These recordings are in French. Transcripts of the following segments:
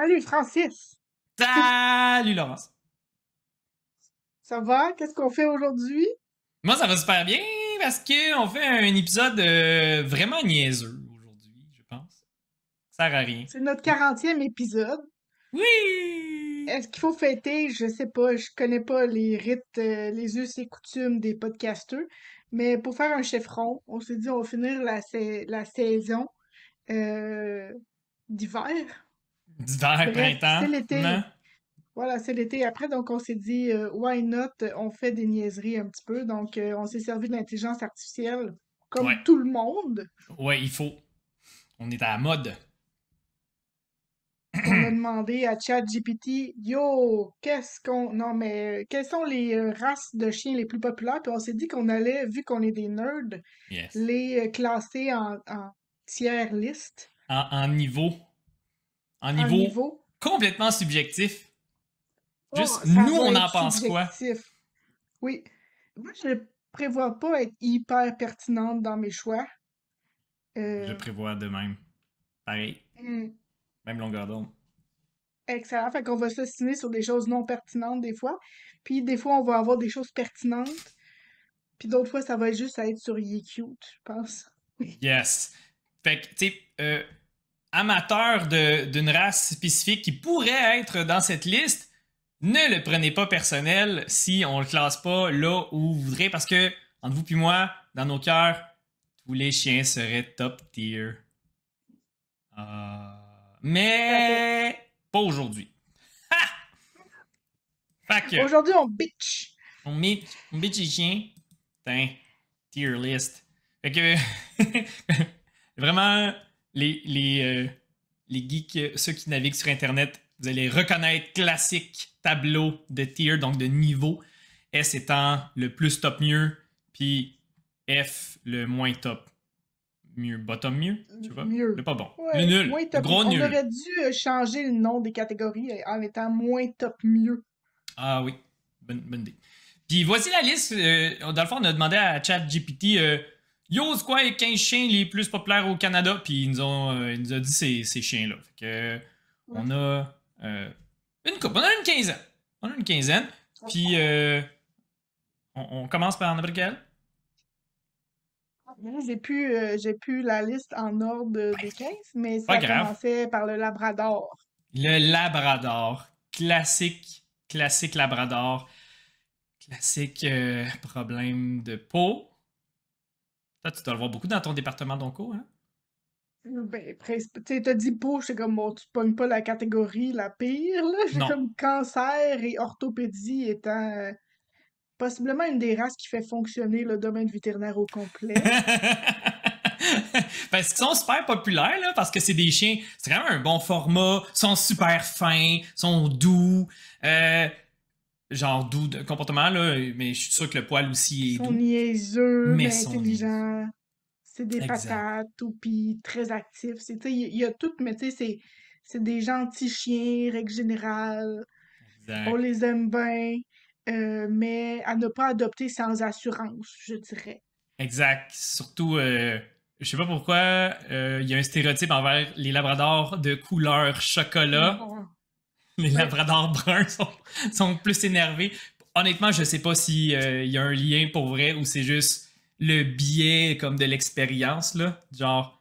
Salut Francis! Salut Laurence. Ça va? Qu'est-ce qu'on fait aujourd'hui? Moi, ça va super bien parce qu'on fait un épisode vraiment niaiseux aujourd'hui, je pense. Ça sert à rien. C'est notre 40e épisode. Oui! Est-ce qu'il faut fêter? Je sais pas, je connais pas les rites, les us et coutumes des podcasteurs, mais pour faire un chiffron, on s'est dit on va finir la saison euh, d'hiver. D'hiver, Bref, c'est printemps, l'été. non? Voilà, c'est l'été. Après, donc on s'est dit why not? On fait des niaiseries un petit peu. Donc on s'est servi de l'intelligence artificielle Ouais. comme tout le monde. Ouais, il faut. On est à la mode. On a demandé à ChatGPT, yo, qu'est-ce qu'on. Non, mais quelles sont les races de chiens les plus populaires? Puis on s'est dit qu'on allait, vu qu'on est des nerds, Yes. les classer en tiers liste, En niveau. En en niveau niveau. complètement subjectif. Oh, Juste, ça nous, va on être en pense quoi? subjectif. Oui. Moi, je prévois pas être hyper pertinente dans mes choix. Je Euh, prévois de même. Pareil. hmm, Même longueur d'onde. excellent. Fait qu'on va s'assiner sur des choses non pertinentes des fois. Puis des fois, on va avoir des choses pertinentes. Puis d'autres fois, ça va être juste à être sur You Cute, je pense. Yes. Fait que, tu sais, amateur d'une race spécifique qui pourrait être dans cette liste, ne le prenez pas personnel si on le classe pas là où vous voudrez, parce que, entre vous et moi, dans nos cœurs, tous les chiens seraient top tier. Tout à fait. Mais pas aujourd'hui. Ha! Fait que, Aujourd'hui, on bitch. on met les chiens, putain, tier list. Fait que, vraiment, les geeks, ceux qui naviguent sur Internet, vous allez reconnaître classique tableau de tier, donc de niveau. S étant le plus top mieux, puis F le moins top mieux. Bottom mieux, tu vois? Le Mieux. pas bon. Le Ouais, nul. moins Le top. gros On nul. aurait dû changer le nom des catégories en étant moins top mieux. Ah oui, bonne idée. Puis voici la liste. Dans le fond, on a demandé à ChatGPT Yo, c'est quoi les 15 chiens les plus populaires au Canada? Puis il nous a dit ces chiens-là. Fait que, Ouais. on a une couple. On a une quinzaine. On a une quinzaine. Puis on commence par n'importe quel. Là, j'ai plus la liste en ordre des 15, mais Pas ça grave. commençait par le Labrador. Le Labrador. Classique Labrador. Classique problème de peau. Toi, tu dois le voir beaucoup dans ton département d'onco, hein? Ben, tu sais, t'as dit peau, j'étais comme, bon, tu pognes pas la catégorie la pire, là. J'ai Non. comme cancer et orthopédie étant possiblement une des races qui fait fonctionner le domaine vétérinaire au complet. Parce qu'ils sont super populaires, là, parce que c'est des chiens, c'est quand même un bon format, sont super fins, sont doux, genre doux de comportement, là, mais je suis sûr que le poil Ils aussi est sont doux, niaiseux, mais mais sont niaiseux. intelligents. C'est des Exact. patates, tout, puis très actifs. Tu sais, il y a tout, mais tu sais, c'est des gentils chiens, règle générale. On Exact. les aime bien, mais à ne pas adopter sans assurance, je dirais. Exact. Surtout, je sais pas pourquoi, il y a un stéréotype envers les labradors de couleur chocolat. Bon, Les ouais. labradors bruns sont plus énervés. Honnêtement, je sais pas si y a un lien pour vrai ou c'est juste le biais comme de l'expérience là. Genre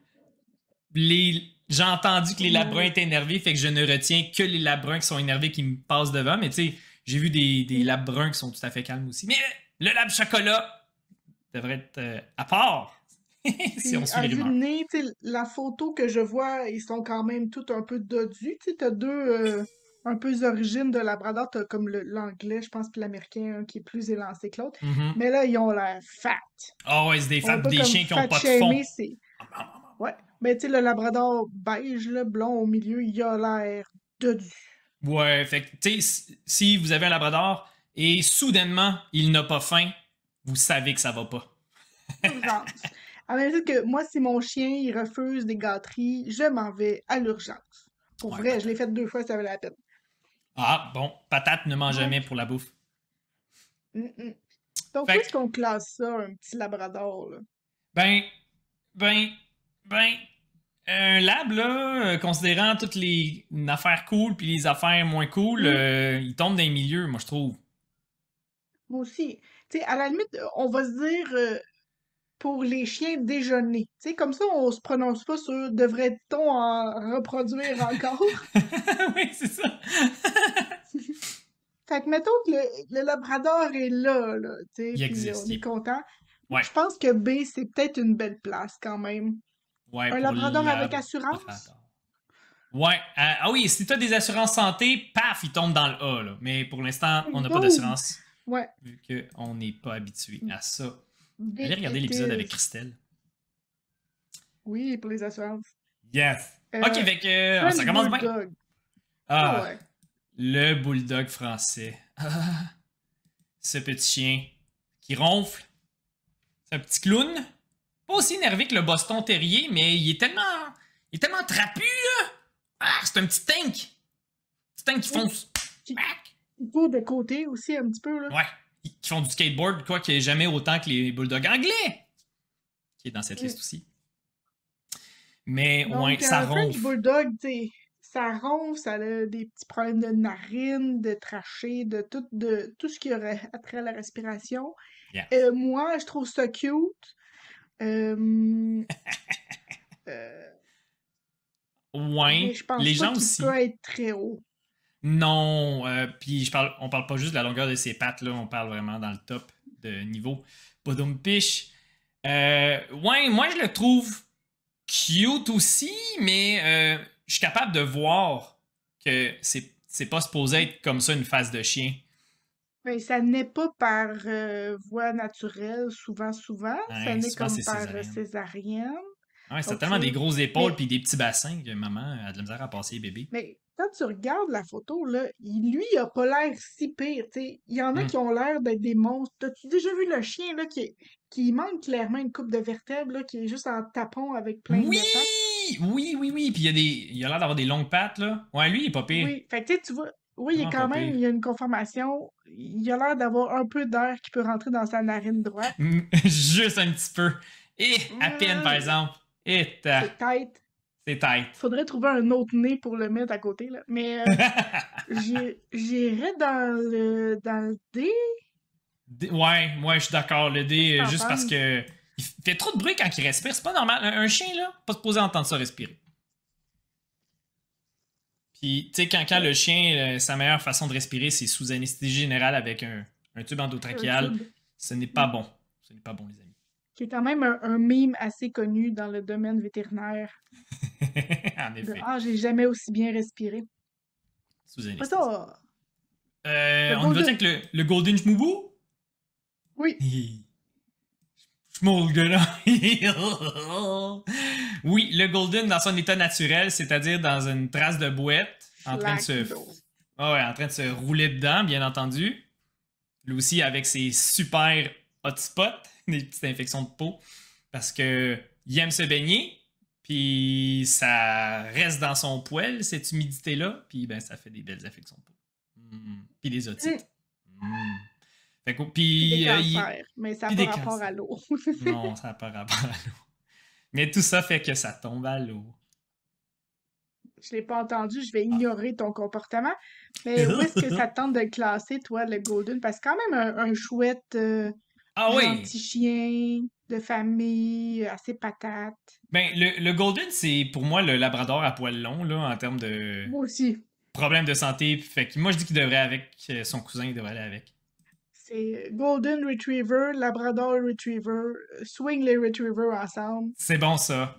j'ai entendu que les labruns Sûrement. étaient énervés, fait que je ne retiens que les labruns qui sont énervés qui me passent devant. Mais tu sais, j'ai vu des Mm. labruns qui sont tout à fait calmes aussi. Mais le lab chocolat devrait être à part si on Puis, suit à les vue de rumeurs. nez, tu sais, la photo que je vois, ils sont quand même tous un peu dodus. Tu sais, t'as deux un peu origines de Labrador. T'as comme l'anglais, je pense, puis l'américain, un qui est plus élancé que l'autre. Mhm. Mais là, ils ont l'air fat. Ah ouais, c'est On va pas des comme chiens qui ont fat pas de fond. shamer, c'est. Ouais. Mais tu sais, le Labrador beige, le blond au milieu, il a l'air dodu. Ouais, fait que, tu sais, si vous avez un labrador et soudainement il n'a pas faim, vous savez que ça va pas. Urgence. À même titre que moi, si mon chien, il refuse des gâteries, je m'en vais à l'urgence. Pour Ouais, vrai, je l'ai patate. fait 2 fois, ça valait la peine. Ah, bon, patate ne mange Ouais. jamais pour la bouffe. Mm, mm. Donc, où Fait est-ce que, qu'on classe ça, un petit labrador, là? ben, ben, ben, Un lab, là, considérant toutes les affaires cool puis les affaires moins cool, Mm. il tombe dans les milieux, moi, je trouve. Moi aussi. Tu sais, à la limite, on va se dire pour les chiens déjeuner. Tu sais, comme ça, on se prononce pas sur devrait-on en reproduire encore. Oui, c'est ça. Fait que mettons que le Labrador est là, tu sais, Il puis on existe. est content. Ouais, Je pense que B, c'est peut-être une belle place quand même. ouais, Un pour Labrador la avec assurance? Ouais. Ah oui, si t'as des assurances santé, paf, il tombe dans le A, là. Mais pour l'instant, on n'a pas Boom! d'assurance, Ouais. vu qu'on n'est pas habitué à ça. Allez Vite regarder it l'épisode avec is. Christelle. Oui, pour les assurances. Yes. Ok, Euh, fait que ça French commence bien. Bulldog. Ah Ah, ouais. le bulldog français. Ah, ce petit chien qui ronfle. C'est un petit clown. Pas aussi énervé que le Boston Terrier, mais il est tellement trapu, là. Ah, c'est un petit tank. Petit tank qui Oui. fonce. Qui Mac. qui court de côté aussi un petit peu, là. Ouais. Qui font du skateboard, quoi, qui est jamais autant que les bulldogs anglais. Qui est dans cette Mm. liste aussi. Mais, ouais, Donc, ça un French ronfle. Bulldog, tu sais, ça ronfle, ça a des petits problèmes de narines, de trachée, de tout ce qui aurait attrait à la respiration. Yeah. Moi, je trouve ça cute. Euh, euh, mais Ouais. je pense Les pas gens qu'il peut aussi. être très haut. Non, puis on parle pas juste de la longueur de ses pattes, là, on parle vraiment dans le top de niveau. Podum piche. Ouais, moi je le trouve cute aussi, mais je suis capable de voir que c'est pas supposé être comme ça une face de chien. Mais ça n'est pas par voie naturelle, souvent. Ça Ouais, naît souvent comme c'est par césarienne. césarienne. Ouais, c'est OK. tellement des grosses épaules Mais, puis des petits bassins que maman a de la misère à passer les bébés. mais quand tu regardes la photo, là, lui, il a pas l'air si pire, tu sais. Il y en a Hmm. qui ont l'air d'être des monstres. T'as-tu déjà vu le chien, là, qui manque clairement une coupe de vertèbres, là, qui est juste en tapon avec plein Oui! de pattes? Oui. Puis il a l'air d'avoir des longues pattes, là. Ouais, lui, il est pas pire. Oui. Fait que, tu vois, oui, il est Vraiment pas quand même, pire. il y a une conformation. Il a l'air d'avoir un peu d'air qui peut rentrer dans sa narine droite. Juste un petit peu. Et à peine, par Euh, exemple. Et C'est tête. c'est tight. Faudrait trouver un autre nez pour le mettre à côté, là. Mais j'irais dans le D. Ouais, moi, je suis d'accord. Le Qu'est-ce que dé, t'en juste parce penses? que il fait trop de bruit quand il respire. C'est pas normal. Un chien, là, pas supposé entendre ça respirer. Puis, tu sais, quand Ok. le chien, sa meilleure façon de respirer, c'est sous anesthésie générale avec un tube Un endotrachéal. tube. Ce n'est pas Mm. bon. Ce n'est pas bon, les amis. Qui est quand même un meme assez connu dans le domaine vétérinaire. En De effet. Ah, j'ai jamais aussi bien respiré. Sous Après anesthésie. ça, le On y va avec Golden. le Golden Schmoubou? Oui, Schmolgena. Oui, le Golden dans son état naturel, c'est-à-dire dans une trace de bouette, en train de flaque se, d'eau. ah ouais, en train de se rouler dedans, bien entendu. Lui aussi avec ses super hotspots, des petites infections de peau, parce que il aime se baigner, puis ça reste dans son poêle, cette humidité-là, puis ben ça fait des belles infections de peau. Puis des Mm. otites. Mm. Fait que, Puis des puis, cancers. Mais ça n'a puis pas des rapport cancers. à l'eau. Non, ça n'a pas rapport à l'eau. Mais tout ça fait que ça tombe à l'eau. Je l'ai pas entendu, je vais ignorer ton comportement. Mais où est-ce que ça te tente de le classer, toi, le Golden? Parce que quand même un chouette, Ah oui! gentil chien de famille, assez patate. Ben, le Golden, c'est pour moi le Labrador à poil long, là, en termes de Moi aussi. problèmes de santé. Fait que moi, je dis qu'il devrait avec son cousin, il devrait aller avec. C'est Golden Retriever, Labrador Retriever, swing les Retrievers ensemble. C'est bon, ça.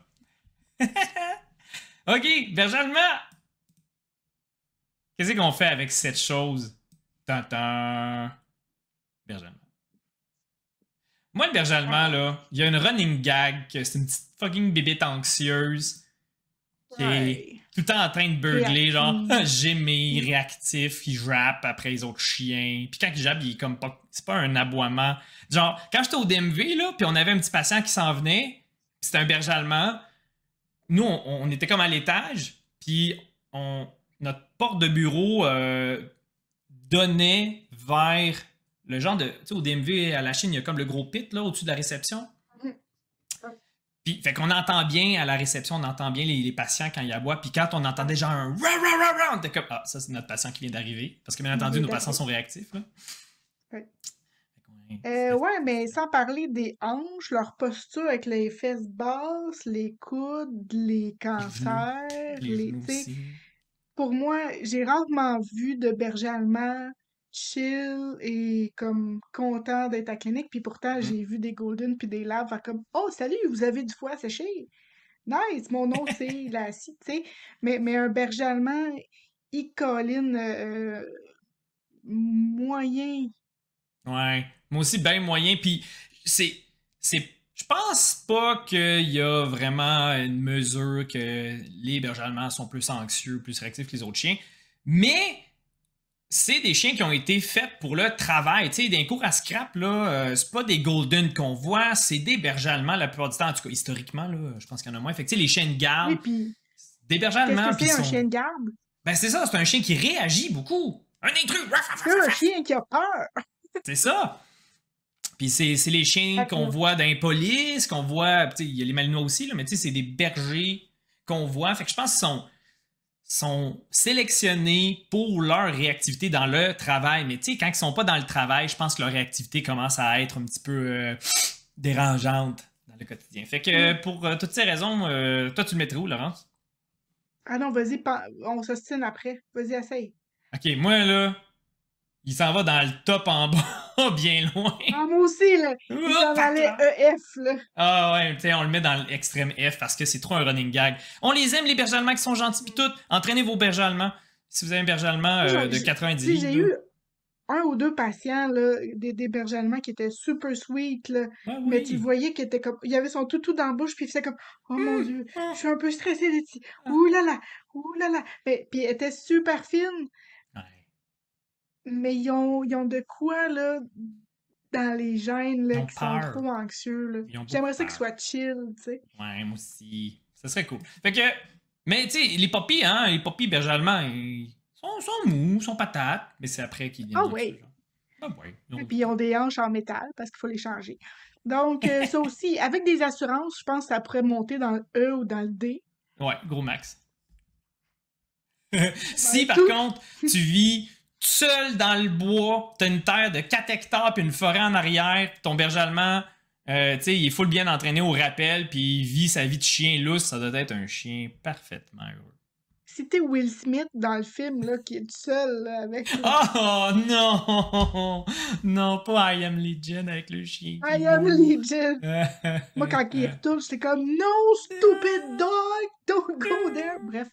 Ok, berger allemand! Qu'est-ce qu'on fait avec cette chose? Tintin. Berger allemand. Moi, le berger allemand, Ah, là, il y a une running gag que c'est une petite fucking bébête anxieuse qui est ouais. tout le temps en train de beugler, genre Réactive. gémir, réactif, qui jappe après les autres chiens. Puis quand il jappe, il est comme pas. C'est pas un aboiement. Genre, quand j'étais au DMV, là, puis on avait un petit patient qui s'en venait, puis c'était un berger allemand, nous, on était comme à l'étage, puis notre porte de bureau donnait vers le genre de. Tu sais, au DMV, à la Chine, il y a comme le gros pit, là, au-dessus de la réception. Puis, fait qu'on entend bien à la réception, on entend bien les patients quand ils aboient. Puis quand on entendait genre un ra ra ra ra, on était comme ah, ça c'est notre patient qui vient d'arriver. Parce que bien entendu, nos patients sont réactifs. Là. Ouais. C'était Ouais, mais sans parler des hanches, leur posture avec les fesses basses, les coudes, les les genoux. cancers, Les les, genoux tu sais, aussi. pour moi, j'ai rarement vu de berger allemand chill et comme content d'être à la clinique, puis pourtant Mhm. j'ai vu des golden puis des labs faire comme oh salut, vous avez du foie séché, nice, mon nom c'est la ci, tu sais, mais un berger allemand, il colline moyen. Ouais. Moi aussi, ben moyen. Puis c'est. Je pense pas qu'il y a vraiment une mesure que les bergers allemands sont plus anxieux, plus réactifs que les autres chiens. Mais c'est des chiens qui ont été faits pour le travail. Tu sais, d'un cours à scrap, là, c'est pas des golden qu'on voit, c'est des bergers allemands la plupart du temps. En tout cas, historiquement, là, je pense qu'il y en a moins. Fait que, tu sais, les chiens de Oui, garde, puis des bergers qu'est-ce que allemands, puis c'est un sont. chien de garde? Ben, c'est ça, c'est un chien qui réagit beaucoup. Un intrus! Raf, raf, C'est raf, un raf. chien qui a peur. C'est ça! Puis c'est les chiens Fait que qu'on voit dans les polices, qu'on voit. Tu sais, il y a les malinois aussi, là, mais tu sais, c'est des bergers qu'on voit. Fait que je pense qu'ils sont sélectionnés pour leur réactivité dans le travail. Mais tu sais, quand ils sont pas dans le travail, je pense que leur réactivité commence à être un petit peu dérangeante dans le quotidien. Fait que Hmm. pour toutes ces raisons, toi, tu le mettrais où, Laurence? Ah non, vas-y, on s'ostine après. Vas-y, essaye. Ok, moi, là, il s'en va dans le top en bas, bien loin. Ah, moi aussi, là, il Oups, s'en allait patac. EF, là. Ah ouais, tu sais, on le met dans l'extrême F parce que c'est trop un running gag. On les aime, les bergers allemands qui sont gentils pis tout. Entraînez vos bergers allemands. Si vous avez un berger allemand Moi, de 90 tu sais, j'ai livres, là. eu un ou deux patients, là, des bergers allemands qui étaient super sweet, là. Ah Mais tu le oui. voyais qu'il était comme, il avait son toutou dans la bouche, puis il faisait comme, oh mon Hum, Dieu, je hum, suis un peu stressée, Letty. ah. Ouh là là, ouh là là. Mais, puis elle était super fine, Ouais. mais ils ont de quoi, là, dans les gènes, Ils là, ont qui sont peur. trop anxieux, là. Ils ont beaucoup J'aimerais ça qu'ils peur. soient chill, tu sais. Ouais, moi aussi. Ça serait cool. Fait que, mais tu sais, les poppies, hein, les poppies bergers allemands, ils sont mous, sont patates, mais c'est après qu'ils Ah deviennent geeks, ouais. genre. Ah ouais. Et puis ils ont des hanches en métal parce qu'il faut les changer. Donc, ça aussi, avec des assurances, je pense que ça pourrait monter dans le E ou dans le D. Ouais, gros max. Si Ben, par tout, contre, tu vis tout seul dans le bois, t'as une terre de 4 hectares puis une forêt en arrière, ton berger allemand, tu sais, il est full bien entraîné au rappel puis il vit sa vie de chien lousse, ça doit être un chien parfaitement heureux. si t'es Will Smith dans le film, là, qui est tout seul, là, avec Oh non! Non, pas I Am Legend avec le chien qui I am boue. Legion. Moi, quand il retourne, j'étais comme, no, stupid dog, don't go there. Bref.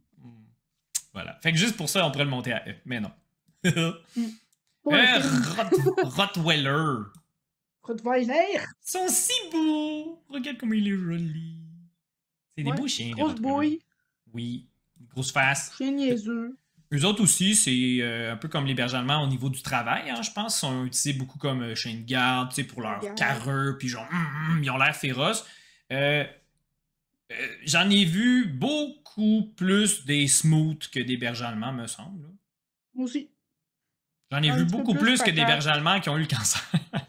Voilà. Fait que juste pour ça, on pourrait le monter à E, mais non. Mm. Pour le film. Rottweiler. Rottweiler. Ils sont si beaux! Regarde comme il est joli. C'est des Ouais. beaux chiens, les Grosse Rottweilers. bouille, Oui. Grosse face. chien niaiseux. Eux autres aussi, c'est un peu comme les bergers allemands au niveau du travail, hein, je pense. Ils sont utilisés beaucoup comme chiens de garde, tu sais, pour leur Regarde. carreux, puis genre, ils ont l'air féroces. Euh, J'en ai vu beaucoup plus des smooths que des bergers allemands, me semble. Là. Moi aussi. J'en ai Un vu petit peu beaucoup plus plus que des patate. bergers allemands qui ont eu le cancer.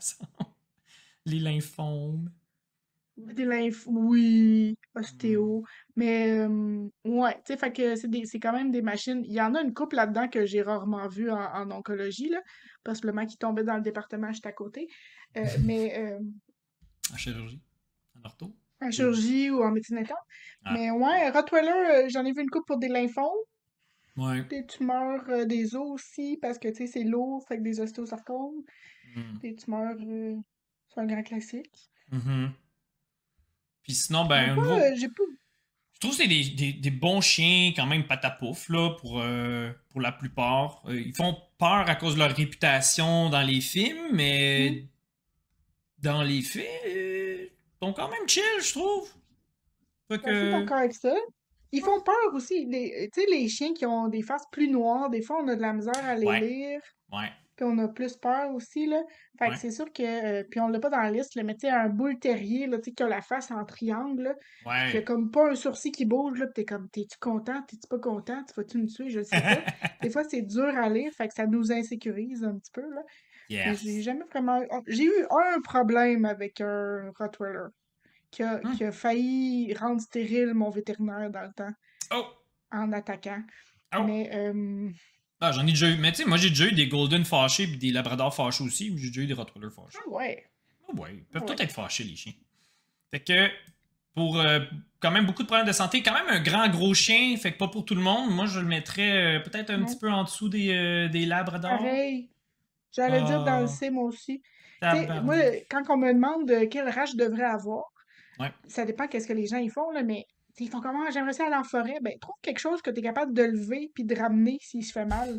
Les lymphomes. Des oui, Hmm. ostéo. Mais, ouais, tu sais, fait que c'est quand même des machines. Il y en a une couple là-dedans que j'ai rarement vu en oncologie, là, possiblement qui tombait dans le département juste à côté. Mais, En chirurgie. En ortho. en Ou- chirurgie ou en médecine interne. Ah. Mais, ouais, Rottweiler, j'en ai vu une couple pour des lymphomes, Ouais. des tumeurs des os aussi, parce que, tu sais, c'est lourd, fait que des ostéosarcomes, Hmm. des tumeurs, c'est un grand classique. Mhm. Puis sinon, Mais ben, au pas, niveau. j'ai pas. Je trouve que c'est des bons chiens, quand même, patapouf, là, pour la plupart. Ils font peur à cause de leur réputation dans les films, Hmm. mais dans les faits, ils sont quand même chill, je trouve. Fait Je suis assez que. d'accord avec ça. Ils font peur aussi. Tu sais, les chiens qui ont des faces plus noires, des fois, on a de la misère à les Ouais, lire. ouais, Puis on a plus peur aussi, là. Fait que ouais, c'est sûr que... puis on l'a pas dans la liste, là, mais tu sais, un bull terrier, là, tu sais, qui a la face en triangle, là, puis qui a ouais. comme pas un sourcil qui bouge, là, pis t'es comme, t'es-tu content, t'es-tu pas content, tu vas-tu me tuer, je sais pas. Des fois, c'est dur à lire, fait que ça nous insécurise un petit peu, là. Mais j'ai Yes. jamais vraiment... J'ai eu un problème avec un Rottweiler. qui a failli rendre stérile mon vétérinaire dans le temps Oh! en attaquant. Oh! Mais Ah, j'en ai déjà eu. Mais tu sais, moi, j'ai déjà eu des Golden fâchés puis des Labradors fâchés aussi. Ou j'ai déjà eu des Rottweilers fâchés. ouais. Oh, ouais, ils peuvent Ouais. tous être fâchés, les chiens. Fait que, pour quand même beaucoup de problèmes de santé, quand même un grand gros chien, fait que pas pour tout le monde. Moi, je le mettrais peut-être un Non. petit peu en dessous des Labradors. Pareil. J'allais dire dans le Ah, C, moi aussi. Tu sais, moi, tabarnouche. quand on me demande quelle race je devrais avoir, Ouais. ça dépend qu'est-ce que les gens ils font, là, mais ils font comment? J'aimerais ça aller en forêt. Ben, trouve quelque chose que tu es capable de lever puis de ramener s'il se fait mal.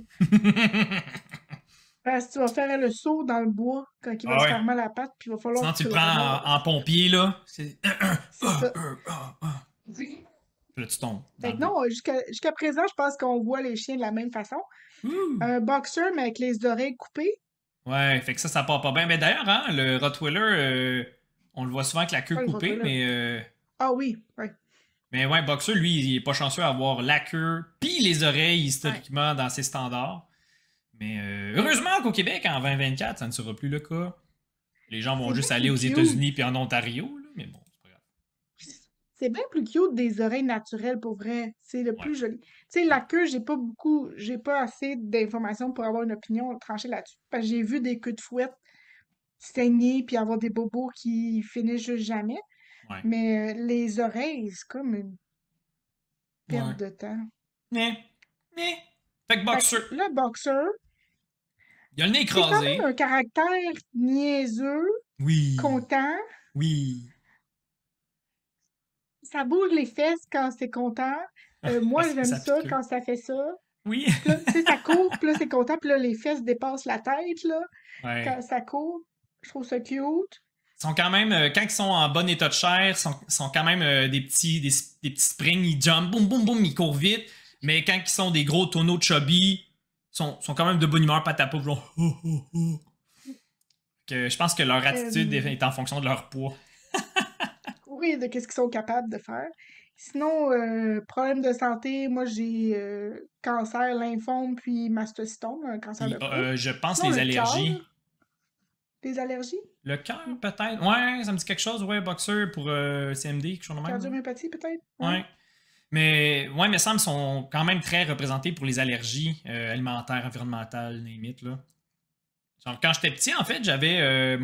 Parce que tu vas faire le saut dans le bois quand il va Ah se ouais. faire mal à la patte, puis il va falloir Sinon, que tu tu le le prends ramasses. en pompier, là. C'est. C'est ça. Puis là, tu tombes dans Fait le que bois. non, jusqu'à présent, je pense qu'on voit les chiens de la même façon. Ouh. Un boxer, mais avec les oreilles coupées. Ouais, fait que ça part pas bien. Mais d'ailleurs, hein, le Rottweiler, on le voit souvent avec la queue Pas le coupée, Rottweiler. Ah oui, ouais. mais ouais, Boxer, lui, il est pas chanceux à avoir la queue puis les oreilles historiquement dans ses standards. Mais heureusement qu'au Québec, en 2024, ça ne sera plus le cas. Les gens vont C'est juste bien aller plus aux cute. États-Unis puis en Ontario, là, mais bon, c'est pas grave. C'est bien plus cute des oreilles naturelles, pour vrai. C'est le Ouais. plus joli. Tu sais, la queue, j'ai pas assez d'informations pour avoir une opinion tranchée là-dessus. Parce que j'ai vu des queues de fouette saigner puis avoir des bobos qui finissent juste jamais. Ouais. Mais les oreilles, c'est comme une perte Ouais. de temps. Mais, mais. Fait que Fait Boxer, que le boxer, il a le nez c'est quand même écrasé. un caractère niaiseux, Oui. content. Oui. Ça bouge les fesses quand c'est content. Moi, Parce que j'aime ça ça pique. quand ça fait ça. Oui. Puis là, tu sais, ça court, puis là, c'est content, puis là, les fesses dépassent la tête, là, Ouais. quand ça court. Je trouve ça cute. Ils sont quand même, quand ils sont en bon état de chair, sont quand même des petits springs, ils jump, boum, boum, boum, ils courent vite. Mais quand ils sont des gros tonneaux chubby, sont quand même de bonne humeur, patte à pauvre, genre, oh, oh, oh. Que je pense que leur attitude Euh, est en fonction de leur poids. oui, de qu'est-ce qu'ils sont capables de faire. Sinon, problème de santé, moi, j'ai cancer, lymphome, puis mastocystome, un cancer Puis de peau. je pense Sinon, les le cœur, allergies. des allergies, Le cœur, peut-être. Ouais, ça me dit quelque chose, ouais, boxeur pour CMD, quelque chose de même. cardiomyopathie, peut-être. Ouais. Mais, ouais, mais ça me sont quand même très représentés pour les allergies alimentaires, environnementales, name it, là. Genre, quand j'étais petit, en fait, j'avais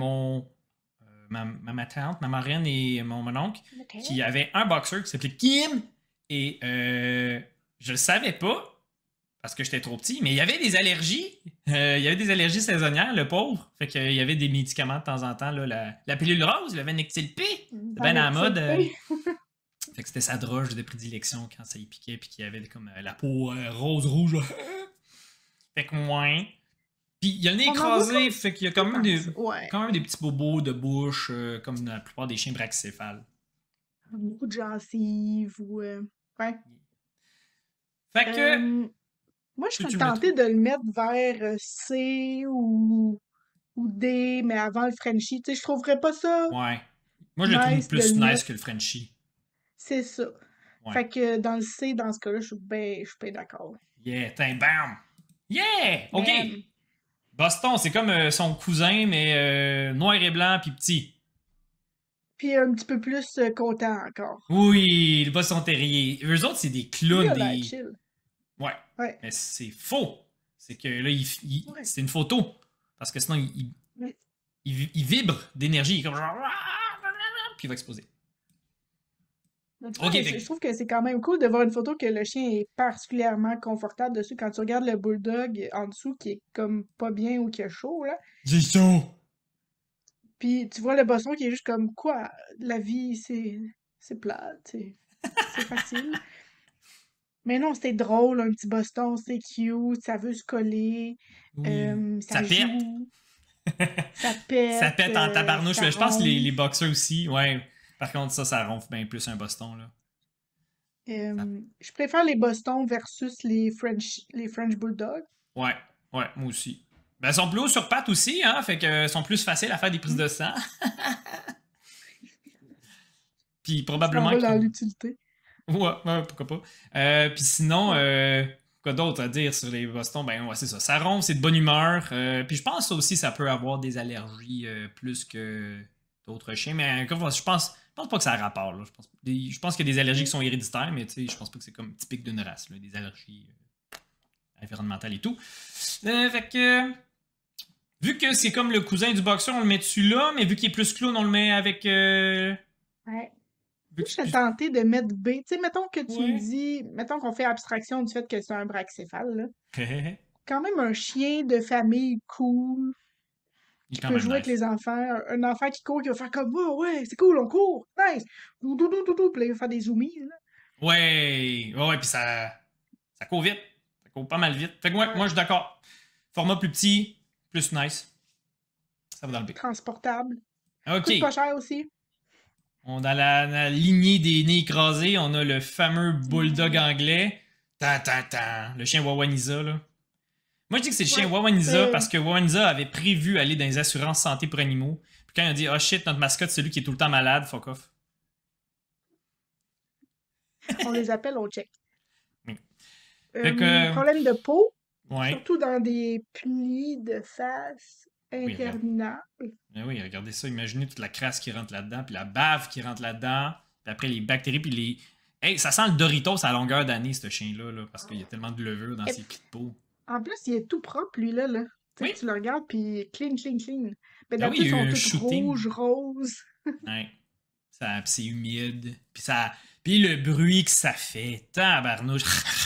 ma tante, ma marraine et mon oncle Ok. qui avaient un boxeur qui s'appelait Kim. Et je le savais pas parce que j'étais trop petit, mais il y avait des allergies. Il y avait des allergies saisonnières, le pauvre. Fait qu'il y avait des médicaments de temps en temps. Là, la pilule rose, il avait Nextil P. C'était bien à la mode. Fait que c'était sa droge de prédilection quand ça y piquait, puis qu'il y avait comme la peau rose-rouge. Fait que moins. Puis il y a le nez On en voit écrasé, fait qu'il y a quand même Ouais. quand même des petits bobos de bouche, comme la plupart des chiens brachycéphales. Beaucoup de gencives ou. Ouais. Fait que. Moi, je Tu serais le tentée mettrais? de le mettre vers C ou D, mais avant le Frenchie. Tu sais, je trouverais pas ça Ouais. Moi, je le trouve nice de plus le nice mettre. que le Frenchie. C'est ça. Ouais. Fait que dans le C, dans ce cas-là, je suis bien d'accord. Yeah, tiens, bam! Yeah! OK! Man. Boston, c'est comme son cousin, mais noir et blanc, puis petit. Puis un petit peu plus content encore. Oui, le Boston Terrier. Eux autres, c'est des Lui, clowns, il a l'air des. chill. Ouais. Ouais. Mais c'est faux. C'est que là, Ouais. c'est une photo. Parce que sinon, Ouais. il vibre d'énergie. Il est comme genre. Puis il va exploser. Ok, Ouais, fait je trouve que c'est quand même cool de voir une photo que le chien est particulièrement confortable dessus. Quand tu regardes le bulldog en dessous qui est comme pas bien ou qui a chaud, là. j'ai chaud. Puis tu vois le boston qui est juste comme quoi, la vie c'est plate, c'est facile. Mais non, c'est drôle, un petit boston, c'est cute, ça veut se coller, Oui. ça Ça pète. joue, ça Ça pète en tabarnouche. ça Je pense que les ronfle. boxeurs aussi. Ouais. Par contre, ça ronfle bien plus un Boston, là. Je préfère les bostons versus les French Bulldogs. Ouais. Ouais, moi aussi. Ben, elles sont plus hauts sur pattes aussi, hein. Fait que sont plus faciles à faire des prises Mm. de sang. Puis Tu t'en probablement vas dans qu'ils. l'utilité. Ouais, pourquoi pas. Puis sinon, quoi d'autre à dire sur les Boston? Ben ouais, c'est ça. Ça ronfle, c'est de bonne humeur. Puis je pense que ça aussi, ça peut avoir des allergies plus que d'autres chiens. Mais encore une fois, je pense pense pas que ça a rapport. Là. Je pense qu'il y a des allergies qui sont héréditaires, mais je pense pas que c'est comme typique d'une race, là, des allergies environnementales et tout. Fait que. Vu que c'est comme le cousin du boxeur, on le met dessus là, mais vu qu'il est plus clown, on le met avec. Ouais. Vu Je que serais tentée de mettre B. Tu sais, mettons que tu me Ouais. dis, mettons qu'on fait abstraction du fait que c'est un brachycéphale, là. Il Quand même un chien de famille cool, est qui quand peut même jouer avec nice. les enfants, un enfant qui court, qui va faire comme, oh ouais, c'est cool, on court, nice, doudou, doudou, doudou, puis là, il va faire des zoomies, là. Ouais, puis ça court vite. Ça court pas mal vite. Fait que ouais, moi Ouais. je suis d'accord. Format plus petit, plus nice. Ça va dans le B. Transportable. Ok. Coûte pas cher aussi. Dans la lignée des nez écrasés, on a le fameux bulldog Mm. anglais. Le chien Wawanisa, là. Moi, je dis que c'est le chien Ouais. Wawanisa Euh, parce que Wawanisa avait prévu aller dans les assurances santé pour animaux. Puis quand il a dit, oh shit, notre mascotte, c'est lui qui est tout le temps malade, fuck off. on les appelle, on check. Oui. Fait que, Problème de peau, ouais. surtout dans des plis de face Oui, regarde. interminables. Ben oui, regardez ça. Imaginez toute la crasse qui rentre là-dedans, puis la bave qui rentre là-dedans, puis après les bactéries, puis les. Hey, ça sent le Doritos à longueur d'année, ce chien-là, là, parce qu'il y a tellement de levure dans Et ses plis de peau. en plus, il est tout propre, lui, là. Tu sais, Oui. tu le regardes, puis clean, clean, clean. Mais Ah oui, d'habitude, il ils y a sont eu un toutes shooting. rouges, roses. Ouais. Puis c'est humide. Puis ça. Puis le bruit que ça fait. Tabarnouche.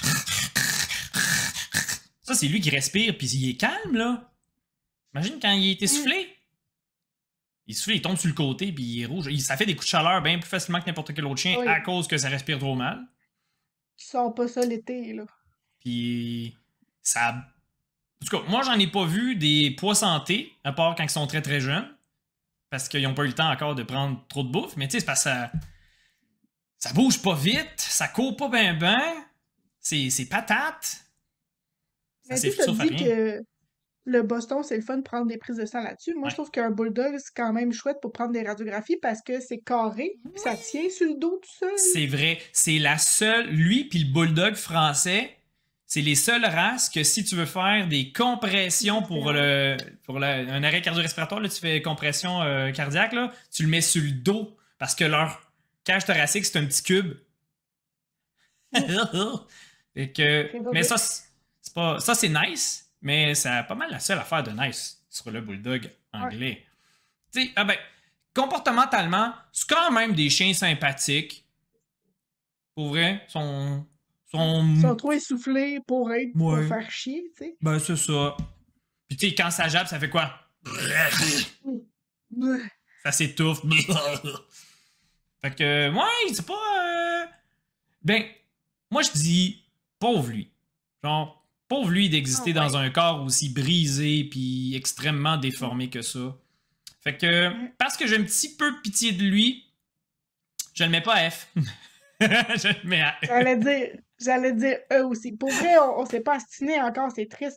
Ça, c'est lui qui respire, puis il est calme, là. Imagine quand il est Mm. essoufflé. Il est essoufflé, il tombe sur le côté, puis il est rouge. Ça fait des coups de chaleur bien plus facilement que n'importe quel autre chien à Oui, cause que ça respire trop mal. qui sort pas ça l'été, là. Puis ça. En tout cas, moi, j'en ai pas vu des poids santé, à part quand ils sont très très jeunes, parce qu'ils n'ont pas eu le temps encore de prendre trop de bouffe. Mais tu sais, c'est parce que ça bouge pas vite, ça court pas ben ben, c'est patate, ça Mais tu sais, t'as s'essouffle à dit rien. que le Boston, c'est le fun de prendre des prises de sang là-dessus. Moi, je Ouais. trouve qu'un bulldog, c'est quand même chouette pour prendre des radiographies parce que c'est carré, puis ça tient sur le dos tout seul. C'est vrai, c'est la seule, lui puis le bulldog français, c'est les seules races que si tu veux faire des compressions un arrêt cardio-respiratoire, là, tu fais compression cardiaque, là, tu le mets sur le dos parce que leur cage thoracique, c'est un petit cube. Mais ça, c'est pas, ça, c'est nice, mais c'est pas mal la seule affaire de nice sur le bulldog Ouais. anglais. Tu sais, comportementalement, c'est quand même des chiens sympathiques. Pour vrai, Ils sont trop essoufflés pour Ouais, faire chier, tu sais. ben c'est ça. Puis tu sais, quand ça jappe, ça fait quoi? Bleh. Ça s'étouffe. Fait que, ouais, c'est pas. Ben, moi je dis, pauvre lui. Genre, pauvre lui Ah d'exister dans ouais. un corps aussi brisé puis extrêmement déformé que ça. Fait que, Mm. parce que j'ai un petit peu pitié de lui, je le mets pas à F. Je le mets à E. J'allais dire eux aussi. Pour vrai, on s'est pas astiné encore, c'est triste.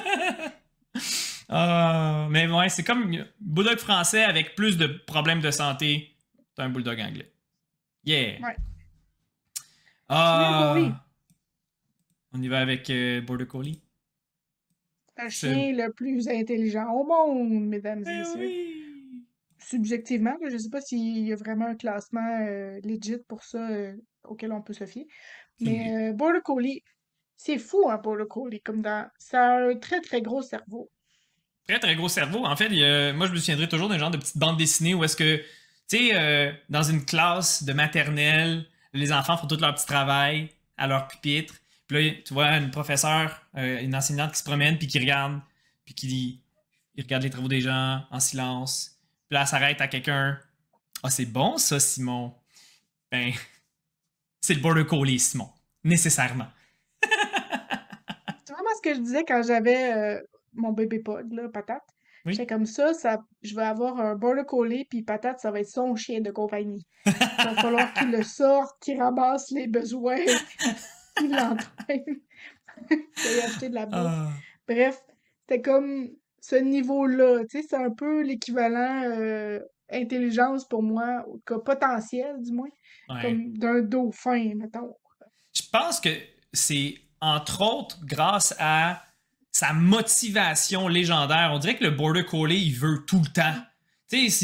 Mais ouais, c'est comme un bulldog français avec plus de problèmes de santé. T'as un bulldog anglais. Yeah. Ouais. Sinon, Collie, Ah, on y va avec Border Collie. le C'est- chien le plus intelligent au monde, mesdames et Eh messieurs. oui. Subjectivement, là, je sais pas s'il y a vraiment un classement legit pour ça auquel on peut se fier. Aucune idée. Mais Border Collie, c'est fou, hein, Border Collie, ça a un très très gros cerveau. Très très gros cerveau. En fait, moi je me souviendrai toujours d'un genre de petite bande dessinée où est-ce que, tu sais, dans une classe de maternelle, les enfants font tout leur petit travail à leur pupitre. Puis là, tu vois une professeure, une enseignante qui se promène puis qui regarde, puis il regarde les travaux des gens en silence. Puis là, elle s'arrête à quelqu'un. Ah, c'est bon ça, Simon. Ben, c'est le border collie, Simon. Nécessairement. C'est vraiment ce que je disais quand j'avais mon bébé pod, là, Patate. Oui. J'étais comme ça, je vais avoir un Border Collie, puis Patate, ça va être son chien de compagnie. Il va falloir qu'il le sorte, qu'il ramasse les besoins, qu'il l'entraîne, qu'il aille acheter de la bouffe. Ah, Bref, c'était comme ce niveau-là, tu sais, c'est un peu l'équivalent intelligence pour moi, ou en tout cas potentiel du moins, ouais. comme d'un dauphin, mettons. Je pense que c'est entre autres grâce à sa motivation légendaire. On dirait que le Border Collie, il veut tout le temps. Tu sais,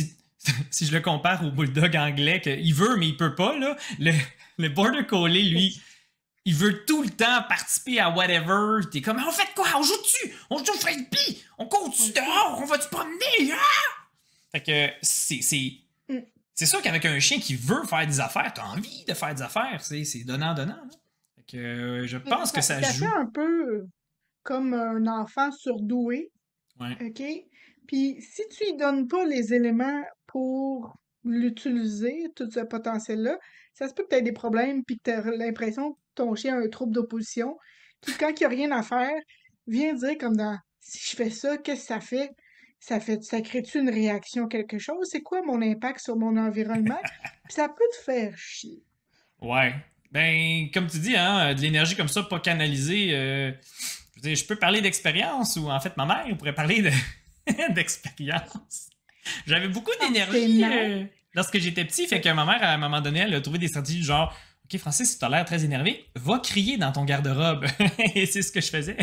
si je le compare au bulldog anglais, qu'il veut, mais il peut pas, là, le border collie, lui, il veut tout le temps participer à whatever. T'es comme, on fait quoi? On joue dessus? On joue au frisbee? On court dessus dehors? On va se promener? Ah! Fait que c'est sûr qu'avec un chien qui veut faire des affaires, t'as envie de faire des affaires. C'est donnant-donnant. Là. Fait que je pense que ça Ça fait joue. un peu comme un enfant surdoué, Ouais. OK? Puis si tu lui donnes pas les éléments pour l'utiliser, tout ce potentiel-là, ça se peut que tu aies des problèmes puis que tu as l'impression que ton chien a un trouble d'opposition qui, quand il n'y a rien à faire, vient dire comme dans si je fais ça, qu'est-ce que ça fait? Ça crée-tu une réaction, quelque chose? C'est quoi mon impact sur mon environnement? Puis ça peut te faire chier. Ouais. Ben, comme tu dis, hein, de l'énergie comme ça, pas canalisée. Je veux dire, je peux parler d'expérience ou en fait, ma mère pourrait parler d'expérience. J'avais beaucoup d'énergie lorsque j'étais petit, fait que ma mère, à un moment donné, elle a trouvé des stratégies du genre Ok, Francis, si t'as l'air très énervé, va crier dans ton garde-robe. Et c'est ce que je faisais.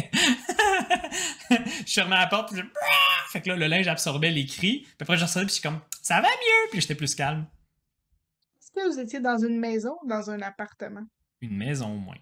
Je fermais la porte, puis je... Fait que là, le linge absorbait les cris. Puis après, je ressortais, puis je suis comme Ça va mieux, puis j'étais plus calme. Est-ce que vous étiez dans une maison ou dans un appartement? Une maison au moins.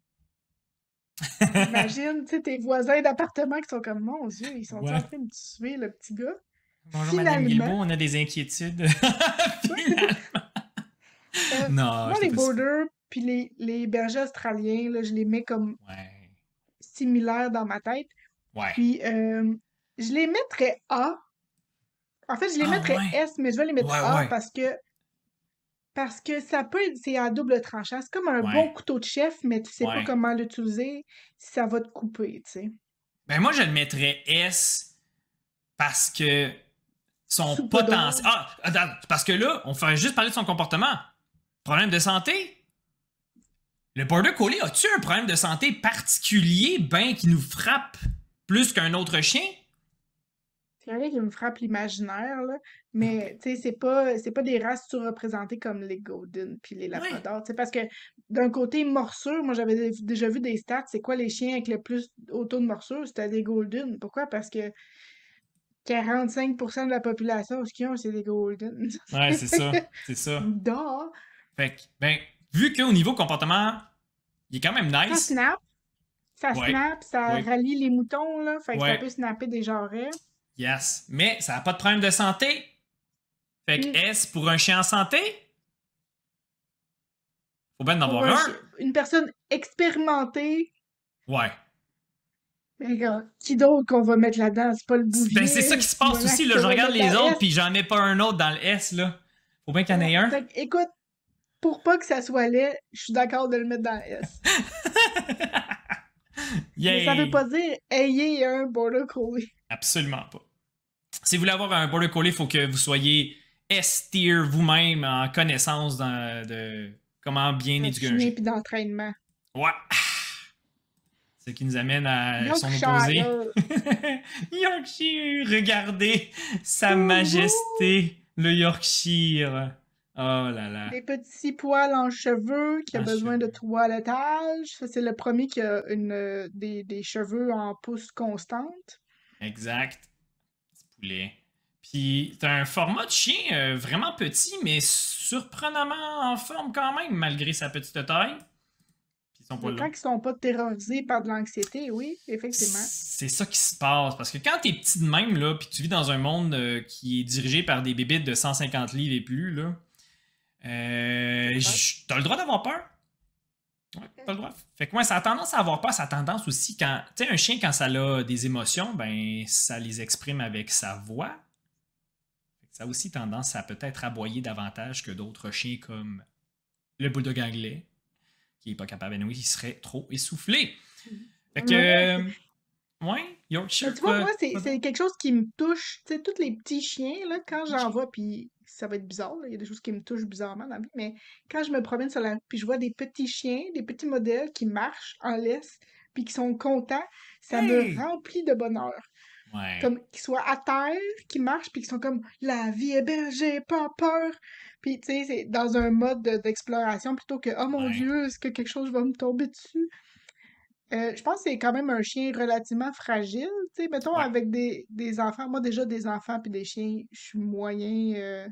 Imagine, tu sais, tes voisins d'appartement qui sont comme, mon Dieu, ils sont en Ouais. train de tuer le petit gars? Bonjour, Madame Guilbeault, Finalement, on a des inquiétudes. Finalement. Non, moi, j'étais les pas si pire. borders puis les bergers australiens, là, je les mets comme Ouais. similaires dans ma tête. Ouais. Puis, je les mettrais A. En fait, je les Ah, mettrais ouais. S, mais je vais les mettre Ouais, A ouais. parce que ça peut être, c'est à double tranchant. C'est comme un Ouais. bon couteau de chef, mais tu sais pas Ouais. comment l'utiliser, si ça va te couper, tu sais. Ben, moi, je le mettrais S parce que son Soupe potentiel. d'or. Ah, attends, parce que là, on ferait juste parler de son comportement. Problème de santé? Le border collie, as-tu un problème de santé particulier, ben, qui nous frappe plus qu'un autre chien? C'est vrai qu'il me frappe l'imaginaire, là, mais tu sais, c'est pas des races surreprésentées comme les Golden puis les Ouais. Labradors, tu sais, parce que d'un côté morsure, moi j'avais déjà vu des stats, c'est quoi les chiens avec le plus haut taux de morsure? C'était des Golden. Pourquoi? Parce que 45% de la population, ce qu'ils ont, c'est des Golden. Ouais, c'est ça. C'est ça. Duh! Fait que, ben, vu qu'au niveau comportement, il est quand même Ça nice. snap, ça Ouais. snap, ça Ouais. rallie les moutons, là, fait que ça Ouais. peut snapper des jarrets. Yes. Mais ça n'a pas de problème de santé. Fait que Mm. S pour un chien en santé? Faut bien en Pour avoir un. une personne expérimentée. Ouais. Mais gars, qui d'autre qu'on va mettre là-dedans? C'est pas le Ben, c'est ça bouvier, qui se c'est passe aussi, là. qu'on Je va regarde mettre les dans autres, S. puis j'en mets pas un autre dans le S, là. Faut bien qu'il y en ait un. Fait que, écoute, pour pas que ça soit laid, je suis d'accord de le mettre dans S. Mais ça veut Yay! pas dire ayez un border collie. Absolument pas. Si vous voulez avoir un border collie, il faut que vous soyez S-tier vous-même en connaissance de comment bien De éduquer un chien chien. puis d'entraînement. Ouais. Ce qui nous amène à son opposé. Yorkshire. Yorkshire, regardez sa Coucou! majesté, le Yorkshire. Oh là là. Des petits poils en cheveux qui a Un besoin de cheveu. toilettage. Ça, c'est le premier qui a des cheveux en pousse constante. Exact. Petit poulet. Puis, t'as un format de chien vraiment petit, mais surprenamment en forme quand même, malgré sa petite taille. Puis son Mais poil quand long. ils sont pas terrorisés par de l'anxiété, oui, effectivement. C'est ça qui se passe. Parce que quand t'es petit de même, là, puis tu vis dans un monde qui est dirigé par des bébites de 150 livres et plus, là, t'as le droit d'avoir peur. Ouais, t'as le droit. Fait que moi, ça a tendance à avoir peur, ça a tendance aussi quand. Tu sais, un chien, quand ça a des émotions, ben, ça les exprime avec sa voix. Fait que ça a aussi tendance à peut-être aboyer davantage que d'autres chiens comme le bulldog anglais, qui est pas capable, oui, il serait trop essoufflé. Fait que. Ouais. Ouais, Mais Yorkshire, tu vois, moi, c'est quoi c'est d'autre? quelque chose qui me touche. Tu sais, tous les petits chiens, là, quand j'en vois, puis ça va être bizarre, là, il y a des choses qui me touchent bizarrement dans la vie, mais quand je me promène sur la rue, puis je vois des petits chiens, des petits modèles qui marchent en laisse, puis qui sont contents, ça me Hey! remplit de bonheur. Ouais, Comme qu'ils soient à terre, qui marchent, puis qui sont comme la vie est belle, j'ai pas peur. Puis tu sais, c'est dans un mode d'exploration plutôt que oh mon ouais, Dieu, est-ce que quelque chose va me tomber dessus? Je pense que c'est quand même un chien relativement fragile, tu sais, mettons ouais. avec des enfants. Moi déjà des enfants puis des chiens, je suis moyen.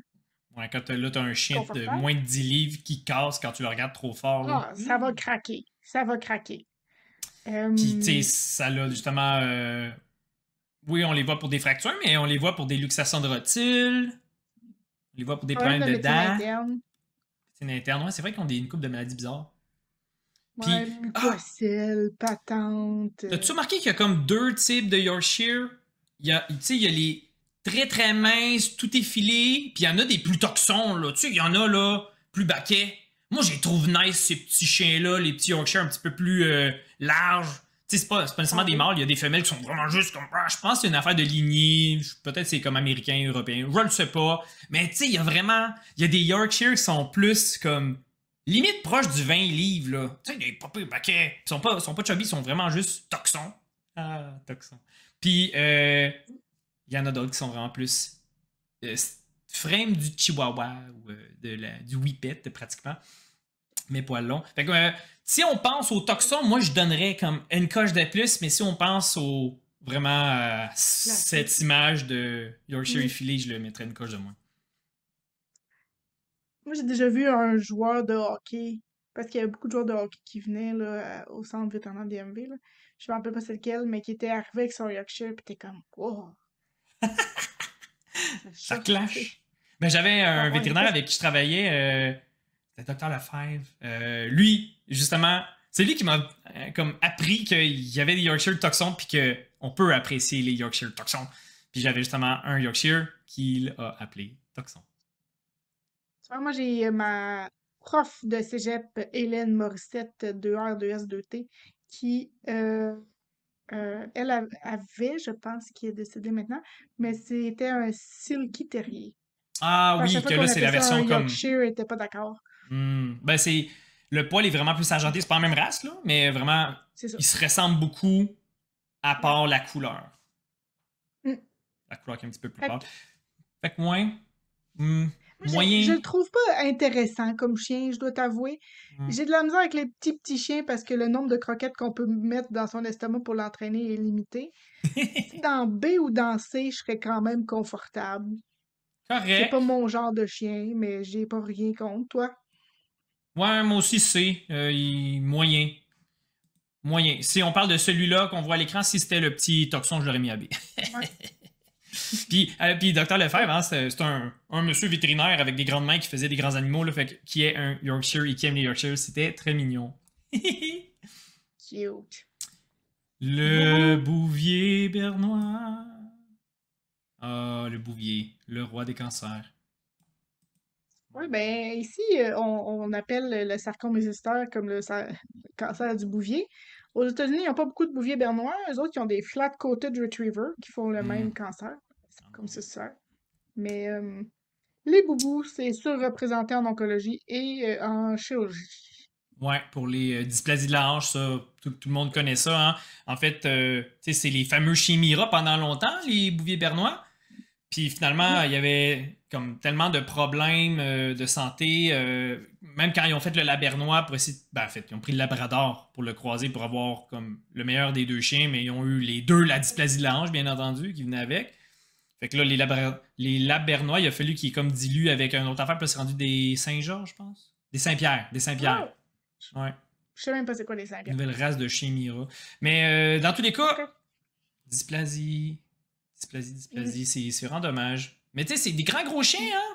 Ouais, quand t'as un chien de confortable. moins de 10 livres qui casse quand tu le regardes trop fort, là. Ah, ça va craquer. Ça va craquer. Puis, tu sais, Euh, ça a justement. Oui, on les voit pour des fractures, mais on les voit pour des luxations de rotules. On les voit pour des Problème problèmes de de médecine dents. interne. C'est une interne. Ouais, c'est vrai qu'ils ont une couple de maladies bizarres. Ouais, Puis, ah, mucoselle, patente. t'as-tu remarqué qu'il y a comme deux types de Yorkshire? Tu sais, il y a les très très minces, tout effilé, puis il y en a des plus toxons, là. Tu sais, il y en a, là, plus baquets. Moi, je les trouve nice, ces petits chiens-là, les petits Yorkshire un petit peu plus larges. Tu sais, c'est pas nécessairement Ah des oui. mâles, il y a des femelles qui sont vraiment juste comme. Je pense que c'est une affaire de lignée. Peut-être c'est comme américain, européen, je le sais pas. Mais tu sais, il y a vraiment. Il y a des Yorkshire qui sont plus comme limite proche du 20 livres, là. Tu sais, des papiers paquets. Ils sont pas chubby, ils sont vraiment juste toxons. Ah, toxons. Puis, il y en a d'autres qui sont vraiment plus euh, frame du chihuahua ou du whippet, pratiquement. Mais poils longs. Fait que, si on pense aux toxons, moi, je donnerais comme une coche de plus, mais si on pense au vraiment cette Classique. image de Yorkshire Mm. effilé, je le mettrais une coche de moins. Moi, j'ai déjà vu un joueur de hockey, parce qu'il y avait beaucoup de joueurs de hockey qui venaient là, au centre vétérinaire DMV. Là. Je me rappelle pas c'est lequel, mais qui était arrivé avec son Yorkshire, pis t'es comme, wow, c'est Ça ça, tu sais. clash. Mais j'avais Ah un ouais, vétérinaire avec qui je travaillais, c'était Dr Lefebvre. Lui, justement, c'est lui qui m'a comme appris qu'il y avait des Yorkshire toxons puis qu'on peut apprécier les Yorkshire toxons. Puis j'avais justement un Yorkshire qu'il a appelé toxon. tu vois, moi, j'ai ma prof de cégep, Hélène Morissette, 2R, 2S2T, qui, elle avait, je pense, qui est décédée maintenant, mais c'était un Silky Terrier. Ah Puis à chaque oui, fois que là, qu'on c'est appelait la ça un version comme. Yorkshire, elle était pas d'accord. Ben, c'est. Le poil est vraiment plus argenté. C'est pas la même race, là, mais vraiment, C'est ça. il se ressemble beaucoup à Ouais. part la couleur. Mm. La couleur qui est un petit peu plus Fait pâle. que Fait que, ouais. hmm, moi, je moyen. le trouve pas intéressant comme chien, je dois t'avouer. hmm. J'ai de la misère avec les petits chiens parce que le nombre de croquettes qu'on peut mettre dans son estomac pour l'entraîner est limité. Si dans B ou dans C, je serais quand même confortable. C'est Correct. pas mon genre de chien, mais j'ai pas rien contre, toi. Ouais, moi aussi, c'est moyen. Moyen. Si on parle de celui-là qu'on voit à l'écran, si c'était le petit toxon, je l'aurais mis à B. Ouais. Puis Dr Lefebvre, hein, c'est un monsieur vétérinaire avec des grandes mains qui faisait des grands animaux, là, fait qui est un Yorkshire et qui aime les Yorkshire. C'était très mignon. Cute. Le Boubou. bouvier bernois. Ah, le bouvier, le roi des cancers. Oui, ben ici, on appelle le sarcome résisteur comme le cancer du bouvier. Aux États-Unis, ils n'ont pas beaucoup de bouviers bernois. Eux autres, ils ont des flat-coated retrievers qui font le Hmm. même cancer, comme c'est ça. Mais les boubous, c'est surreprésenté en oncologie et en chirurgie. Ouais, pour les dysplasies de la hanche, ça, tout le monde connaît ça. Hein. En fait, tu sais, c'est les fameux chiméras pendant longtemps, les bouviers bernois. Puis finalement, Mhm. il y avait comme tellement de problèmes de santé, même quand ils ont fait le labernois pour essayer, ben en fait, ils ont pris le labrador pour le croiser pour avoir comme le meilleur des deux chiens, mais ils ont eu les deux la dysplasie de la hanche, bien entendu, qui venait avec. Fait que là, les labernois, il a fallu qu'ils comme diluent avec un autre affaire, puis là, c'est rendu des Saint-Georges, je pense. Des Saint-Pierre, des Saint-Pierre. Ah, Ouais, je sais même pas c'est quoi les cinq. nouvelle race de chien Mira. Mais dans tous les cas, OK. dysplasie, Mm. dysplasie, c'est vraiment dommage. Mais tu sais, c'est des grands gros chiens, hein?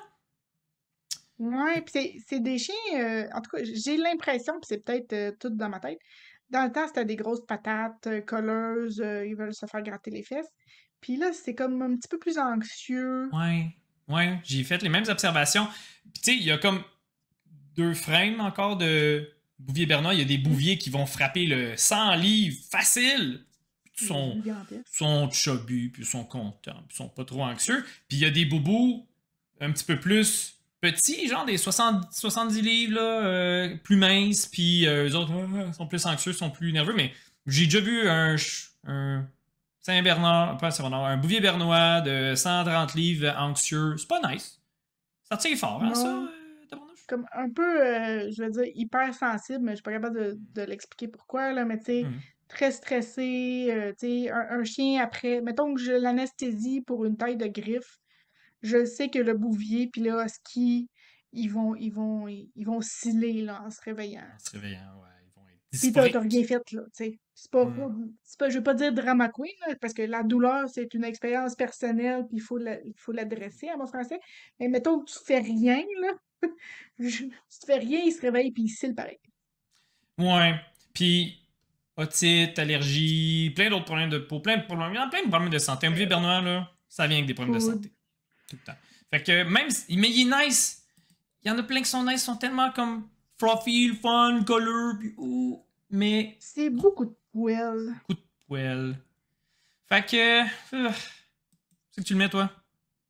Ouais, puis c'est des chiens, en tout cas, j'ai l'impression, puis c'est peut-être tout dans ma tête. Dans le temps, c'était des grosses patates colleuses, ils veulent se faire gratter les fesses. Puis là, c'est comme un petit peu plus anxieux. Ouais, ouais, j'ai fait les mêmes observations. Puis tu sais, il y a comme deux frames encore de bouvier bernois. Il y a des Mm. bouviers qui vont frapper le 100 livres facile. Ils Il est sont, gigantesque. sont chubby, puis ils sont contents, puis ils sont pas trop anxieux. Puis il y a des bobos un petit peu plus petits, genre des 70 livres, là, plus minces, puis eux autres sont plus anxieux, sont plus nerveux. Mais j'ai déjà vu un Saint-Bernard, pas Saint-Bernard, un bouvier bernois de 130 livres anxieux. C'est pas nice. Ça tire fort, hein, ça, Non, tabarnouche? comme un peu, je veux dire, hyper sensible, mais je suis pas capable de l'expliquer pourquoi, là, mais tu sais, Hmm. très stressé, tu sais, un chien après, mettons que je l'anesthésie pour une taille de griffe, je sais que le bouvier puis le husky, ils vont sciller, là, en se réveillant. En se réveillant, ouais, ils vont être Puis t'as rien dysphoriques. fait, là, tu sais. Hmm. Je veux pas dire drama queen, là, parce que la douleur, c'est une expérience personnelle, puis il faut l'adresser à mon français. Mais mettons que tu fais rien, là. Si tu fais rien, il se réveille, puis il cille pareil. Ouais. Puis, otite, allergie, plein d'autres problèmes de peau, plein de problèmes. Il y a plein de problèmes de santé. Un vieux Euh, Benoît, là, ça vient avec des problèmes de Food. santé. Tout le temps. Fait que même. Mais il est nice. Il y en a plein qui sont nice, sont tellement comme fluffy, fun, color, puis ouh. Mais C'est beaucoup de poils. coup de poêle. Fait que. C'est que tu le mets, toi?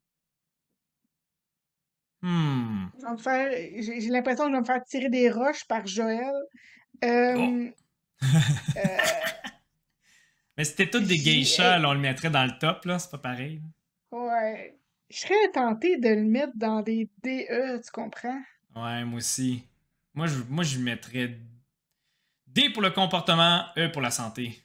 Hmm. Je vais me faire, j'ai l'impression que je vais me faire tirer des roches par Joël. Oh. Euh, euh, Mais c'était toutes des geishas, j'ai, là, on le mettrait dans le top, là. C'est pas pareil. ouais. Je serais tentée de le mettre dans des DE, tu comprends? Ouais, moi aussi. Moi, je mettrais D pour le comportement, E pour la santé.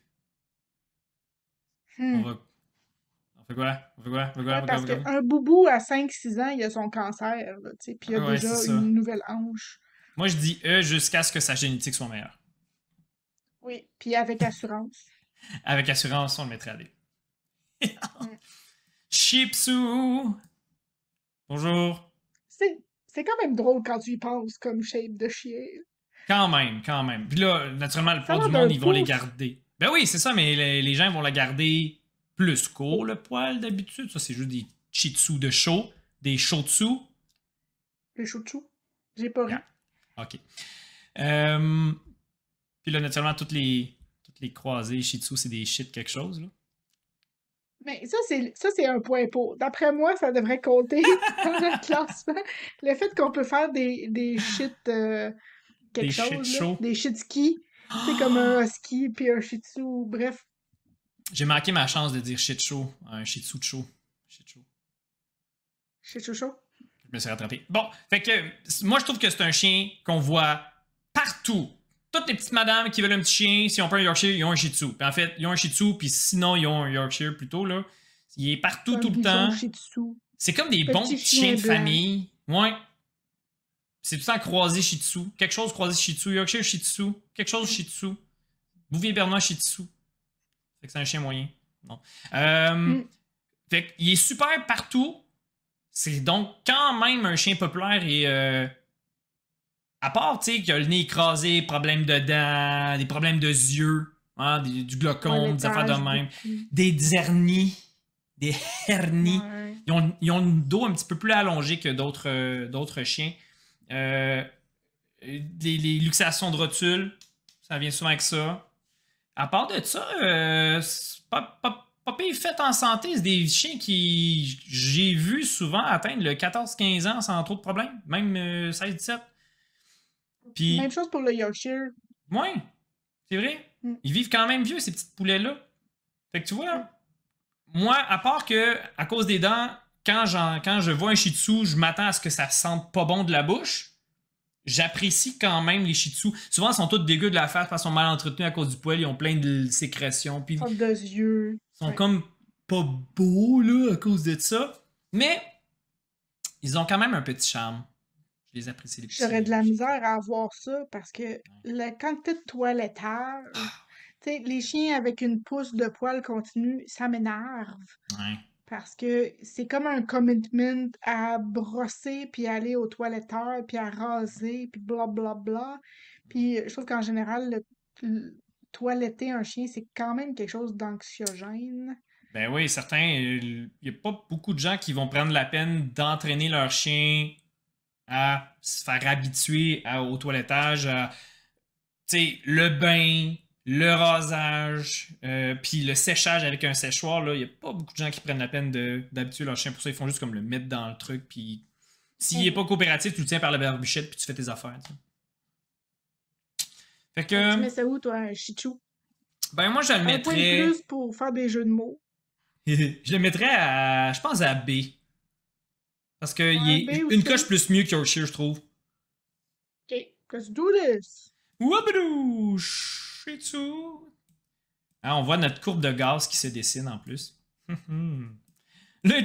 On Hmm. va. On fait quoi? On fait quoi? On fait quoi? On Ouais, fait quoi? On parce fait quoi? qu'un boubou à 5-6 ans, il a son cancer, là, tu sais, puis il a Ouais, c'est déjà ça. une nouvelle hanche. Moi, je dis E jusqu'à ce que sa génétique soit meilleure. Oui, puis avec assurance. Avec assurance, on le mettrait à D. Hmm. Shih Tzu! Bonjour. C'est quand même drôle quand tu y penses comme shape de chien. Quand même, quand même. Puis là, naturellement, le Ça a poids du l'air monde, d'un ils vont les pouce. garder. Ben oui, c'est ça, mais les gens vont la garder plus court, le poil, d'habitude. Ça, c'est juste des Shih Tzu de show, des Shotsu. Les chouchous. J'ai pas Yeah. ri. OK. Euh, Puis là, naturellement, toutes les croisées Shih Tzu, c'est des shit quelque chose, là. Mais ça c'est un point pour. D'après moi, ça devrait compter dans notre classement. Le fait qu'on peut faire des shit Des quelque shit chose, là. shows. Des shit skis. Tu sais, comme un husky puis un shih tzu. Bref, J'ai manqué ma chance de dire shit show, un Shih Tzu de show. Shit show. shih tzu. Je me suis rattrapé. Bon, fait que moi, je trouve que c'est un chien qu'on voit partout. Toutes les petites madames qui veulent un petit chien, si on peut un Yorkshire, ils ont un Shih Tzu. Puis en fait, ils ont un Shih Tzu, puis sinon, ils ont un Yorkshire plutôt, là. Il est partout, C'est un tout le bichon temps. shih tzu. C'est comme des bons Petit petits chiens chien de blanc. famille. Ouais. C'est tout le temps croisé Shih Tzu. Quelque chose croisé Shih Tzu. Yorkshire Shih Tzu. Quelque chose Shih Tzu. Bouvier Bernois Shih Tzu. Fait que c'est un chien moyen. Non. Euh, Mm. Fait qu'il est super partout. C'est donc quand même un chien populaire et à part, tu sais, qu'il a le nez écrasé, problème de dents, des problèmes de yeux, hein, du glaucome, des affaires de Toilettage, même, beaucoup. des hernies, des hernies. Ouais. Ils ont une dos un petit peu plus allongée que d'autres chiens. Euh, les luxations de rotule, ça vient souvent avec ça. À part de ça, c'est pas pire fait en santé. C'est des chiens qui, j'ai vu souvent atteindre le 14-15 ans sans trop de problèmes, même 16-17. Même Puis, chose pour le Yorkshire. ouais, c'est vrai. Mm. Ils vivent quand même vieux, ces petites poulets-là. Fait que tu Mm. vois, moi, à part que, à cause des dents, quand je vois un Shih Tzu, je m'attends à ce que ça sente pas bon de la bouche. J'apprécie quand même les Shih Tzu. Souvent, ils sont tous dégueux de la face parce qu'ils sont mal entretenus à cause du poil. Ils ont plein de sécrétions. Puis, ils Sorte de yeux. sont Ouais. comme pas beaux, là, à cause de ça. Mais, ils ont quand même un petit charme. Je les apprécie, les petits. J'aurais de la misère à avoir ça parce que la quantité de toilettage, tu sais, les chiens avec une pousse de poil continu, ça m'énerve. Ouais. Parce que c'est comme un commitment à brosser, puis aller au toiletteur, puis à raser, puis blablabla. Puis je trouve qu'en général, toiletter un chien, c'est quand même quelque chose d'anxiogène. Ben oui, certains. Il n'y a pas beaucoup de gens qui vont prendre la peine d'entraîner leur chien à se faire habituer au toilettage, tu sais, le bain, le rasage, puis le séchage avec un séchoir. Là, il n'y a pas beaucoup de gens qui prennent la peine d'habituer leur chien pour ça. Ils font juste comme le mettre dans le truc, puis s'il n'est Mhm. pas coopératif, tu le tiens par la barbichette, puis tu fais tes affaires. Tu sais. Fait Fait que tu que, mets ça où, toi, un shih tzu? ben moi, je le Un point de mettrais. plus pour faire des jeux de mots. Je le mettrais à. Je pense à B. Parce qu'il Ouais, est B une aussi. coche plus mieux que Yorkshire, je trouve. OK, let's do this. Wabadou! Shih Tzu! Ah, on voit notre courbe de gaz qui se dessine en plus. Le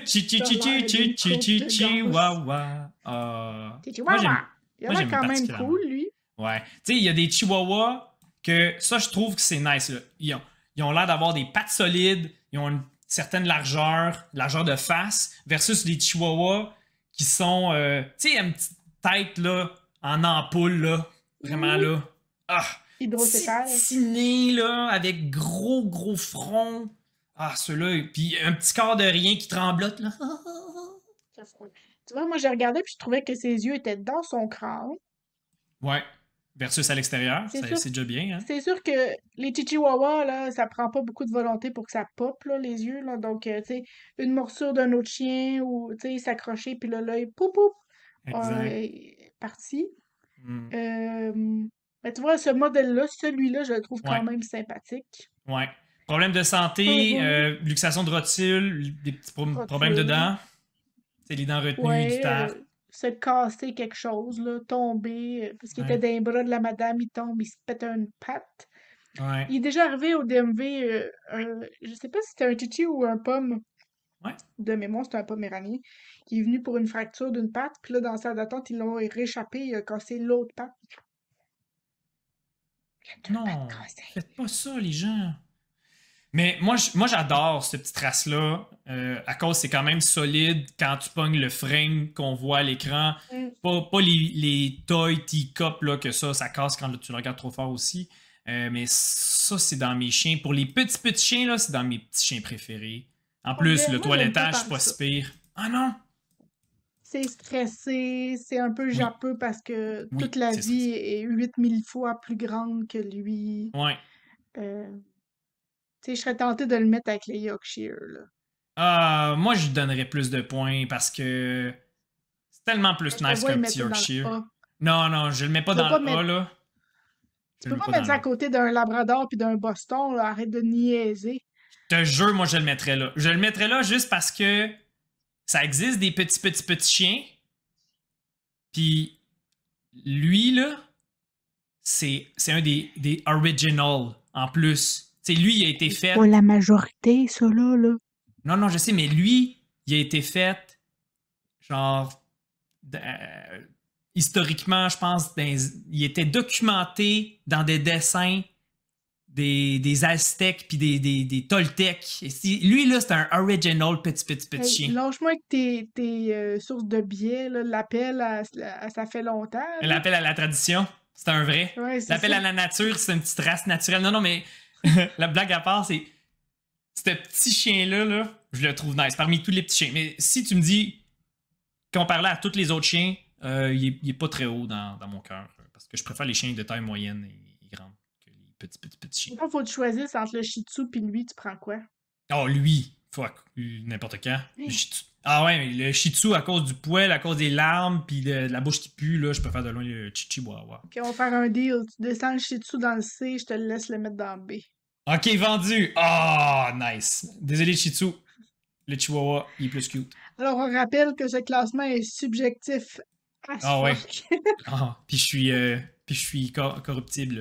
chihuahua. C'est Moi, Chihuahua. Il a moi, l'air j'aime quand même particulièrement. cool, lui. Ouais. Tu sais, il y a des chihuahuas que ça, je trouve que c'est nice. Là. Ils ont l'air d'avoir des pattes solides, ils ont une certaine largeur de face, versus les chihuahuas qui sont, tu sais, une petite tête là, en ampoule, là, vraiment Oui. là. Ah! Hydrocéphale. Titiné, là, avec gros front. Ah, ceux-là. Puis un petit corps de rien qui tremblote, là. Tu vois, moi, j'ai regardé puis je trouvais que ses yeux étaient dans son crâne. Ouais. Versus à l'extérieur, C'est sûr, c'est déjà bien, hein. c'est sûr que les chihuahuas, là, ça prend pas beaucoup de volonté pour que ça pop, là, les yeux, là. Donc, tu sais, une morsure d'un autre chien ou, tu sais, s'accrocher puis là, l'œil, poup, poup, Exact. parti. Hmm. Mais tu vois, ce modèle-là, celui-là, je le trouve quand Ouais. même sympathique. Ouais. Problème de santé, luxation de rotule, des petits problèmes de Rotule. dents. C'est les dents retenues, du Ouais, tartre. se casser quelque chose, là, tomber, parce qu'il était Ouais. dans les bras de la madame, il tombe, il se pète une patte. Ouais. Il est déjà arrivé au DMV, je sais pas si c'était un chichi ou un pomme, Ouais. de mémoire, c'était un poméranien, qui est venu pour une fracture d'une patte, puis là, dans la salle d'attente, ils l'ont réchappé, il a cassé l'autre patte. Il a deux Non, pattes cassées. faites pas ça, les gens. Mais moi j'adore cette petite race-là. À cause, c'est quand même solide quand tu pognes le frame qu'on voit à l'écran. Mm. Pas les toy teacups là, que ça casse quand tu le regardes trop fort aussi. Mais ça, c'est dans mes chiens. Pour les petits chiens, là, c'est dans mes petits chiens préférés. En plus, le Moi, j'aime pas toilettage, tant c'est pas ça. si pire. Ah non! C'est stressé, c'est un peu Oui, japeux parce que toute oui, la c'est vie stressant. est 8000 fois plus grande que lui. Ouais. Euh, Tu sais, je serais tentée de le mettre avec les Yorkshire, là. Ah, moi, je lui donnerais plus de points parce que c'est tellement plus Je te nice vois qu'un le petit mettre ça dans le Yorkshire. A. Non, je le mets pas Tu vas dans pas le A, mettre, là. tu Je le peux mets pas pas mettre dans ça à le A. côté d'un Labrador puis d'un Boston, là. Arrête de niaiser. Je te jure, moi, je le mettrais là. Je le mettrais là juste parce que ça existe des petits chiens. Puis lui, là, c'est un des original en plus. Tu sais, lui, il a été C'est fait. pas la majorité, ça, là. Non, je sais, mais lui, il a été fait, genre, historiquement, je pense, il était documenté dans des dessins des Aztèques puis des Toltecs. Lui, là, c'est un original petit Hey, chien. lâche-moi avec tes sources de biais, là. L'appel à ça fait longtemps, là. L'appel à la tradition, c'est un vrai. Ouais, c'est L'appel ça. à la nature, c'est une petite race naturelle. Non, mais la blague à part, c'est ce petit chien-là, là, je le trouve nice parmi tous les petits chiens. Mais si tu me dis, comparé à tous les autres chiens, il est pas très haut dans mon cœur. Parce que je préfère les chiens de taille moyenne et grande que les petits chiens. Quand faut te choisir entre le Shih Tzu puis lui, tu prends quoi? Oh, lui, fuck, n'importe quand. Le Shih Tzu. Ah ouais, mais le Shih Tzu, à cause du poil, à cause des larmes, puis de la bouche qui pue, là, je préfère de loin le Chihuahua. Ok, on va faire un deal. Tu descends le Shih Tzu dans le C, je te le laisse le mettre dans le B. Ok, vendu. Ah, nice. Désolé, Shih Tzu. Le Chihuahua, il est plus cute. Alors, on rappelle que ce classement est subjectif as Ah ouais. fuck. Ah, puis je suis corruptible.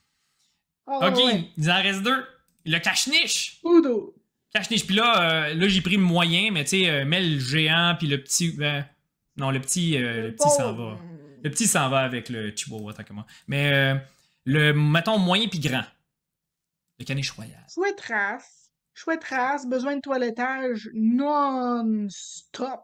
Ah Ok, ouais. il en reste deux. Le cache-niche. Udo. Cache-niche. Puis là j'ai pris le moyen, mais tu sais, mets le géant, puis le petit. Non, le petit s'en va. Le petit s'en va avec le Chihuahua, tant que moi. Mais mettons, moyen puis grand. Le caniche royal. Chouette race. Chouette race. Besoin de toilettage non-stop.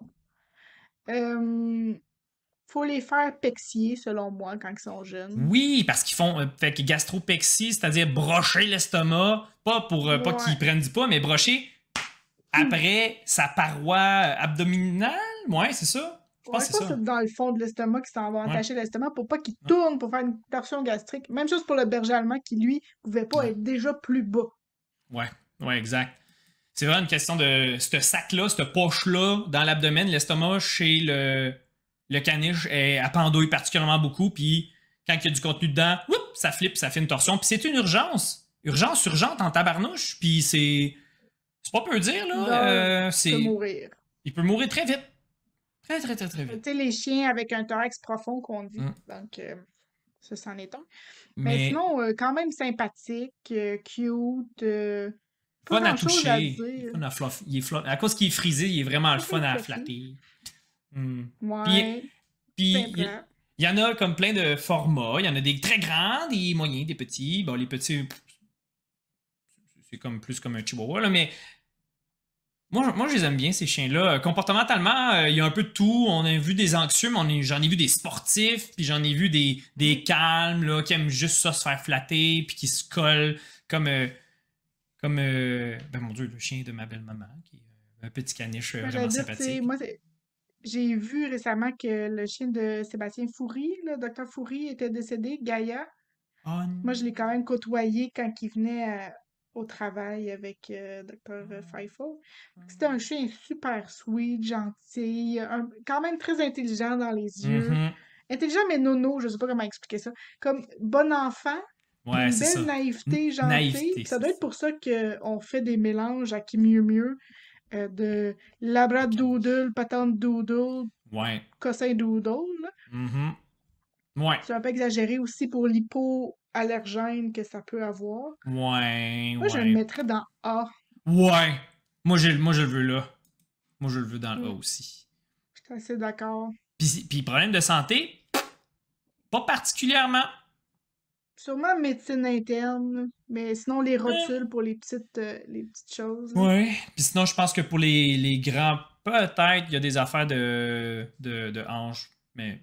Faut les faire pexier, selon moi, quand ils sont jeunes. Oui, parce qu'ils font fait que gastropexie, c'est-à-dire brocher l'estomac, pas Ouais. qu'ils prennent du poids, mais brocher après sa paroi abdominale. Ouais, c'est ça. Je pense Ouais, que je c'est pense que ça. c'est dans le fond de l'estomac qui s'en va Ouais. entacher l'estomac pour pas qu'il tourne pour faire une torsion gastrique. Même chose pour le berger allemand qui, lui, pouvait pas être déjà plus bas. Ouais, exact. C'est vraiment une question de ce sac-là, cette poche-là dans l'abdomen, l'estomac chez le caniche est à pendouille particulièrement beaucoup, puis quand il y a du contenu dedans, ça flippe, ça fait une torsion, puis c'est une urgence. Urgente en tabarnouche, puis c'est pas peu dire, là. Il peut mourir. Il peut mourir très vite. Très vite. Tu sais, les chiens avec un thorax profond qu'on dit. Donc, ça, c'en est un. Mais sinon, quand même sympathique, cute. Pas Fun à grand-chose à toucher. dire. Fun à à cause qu'il est frisé, il est vraiment le Pas fun à fluffy. flatter. Hmm. Puis, Ouais, puis simple. il y en a comme plein de formats. Il y en a des très grands, des moyens, des petits. Bon, les petits, c'est comme plus comme un chihuahua, là, mais moi, je les aime bien, ces chiens-là. Comportementalement, il y a un peu de tout. On a vu des anxieux, mais j'en ai vu des sportifs, puis j'en ai vu des calmes, là, qui aiment juste ça, se faire flatter, puis qui se collent comme, ben mon Dieu, le chien de ma belle-maman, qui est un petit caniche Ben, vraiment j'allais dire, tu sais, sympathique. j'ai vu récemment que le chien de Sébastien Foury, le docteur Foury, était décédé, Gaïa. Oh, Moi, je l'ai quand même côtoyé quand il venait au travail avec docteur Feifel. C'était un chien super sweet, gentil, quand même très intelligent dans les yeux. mhm. Intelligent mais nono, je sais pas comment expliquer ça. Comme bon enfant, Ouais, d'une c'est belle ça. naïveté, gentille. Naïveté, Puis ça c'est doit être ça. pour ça qu'on fait des mélanges à qui mieux mieux de Le caniche. labradoodle, patente doodle, Ouais. cossin doodle, là. Mhm. Ouais. C'est un peu exagéré aussi pour l'hypoallergène que ça peut avoir. Ouais, Moi, je le ouais. mettrais dans A. Ouais. Moi, je le veux là. Moi, je le veux dans le A Hmm, aussi. je suis assez d'accord. Puis problème de santé, pas particulièrement. Sûrement médecine interne, mais sinon les Hein. rotules pour les petites choses, là. Ouais. Puis sinon, je pense que pour les grands, peut-être, il y a des affaires de hanches. Mais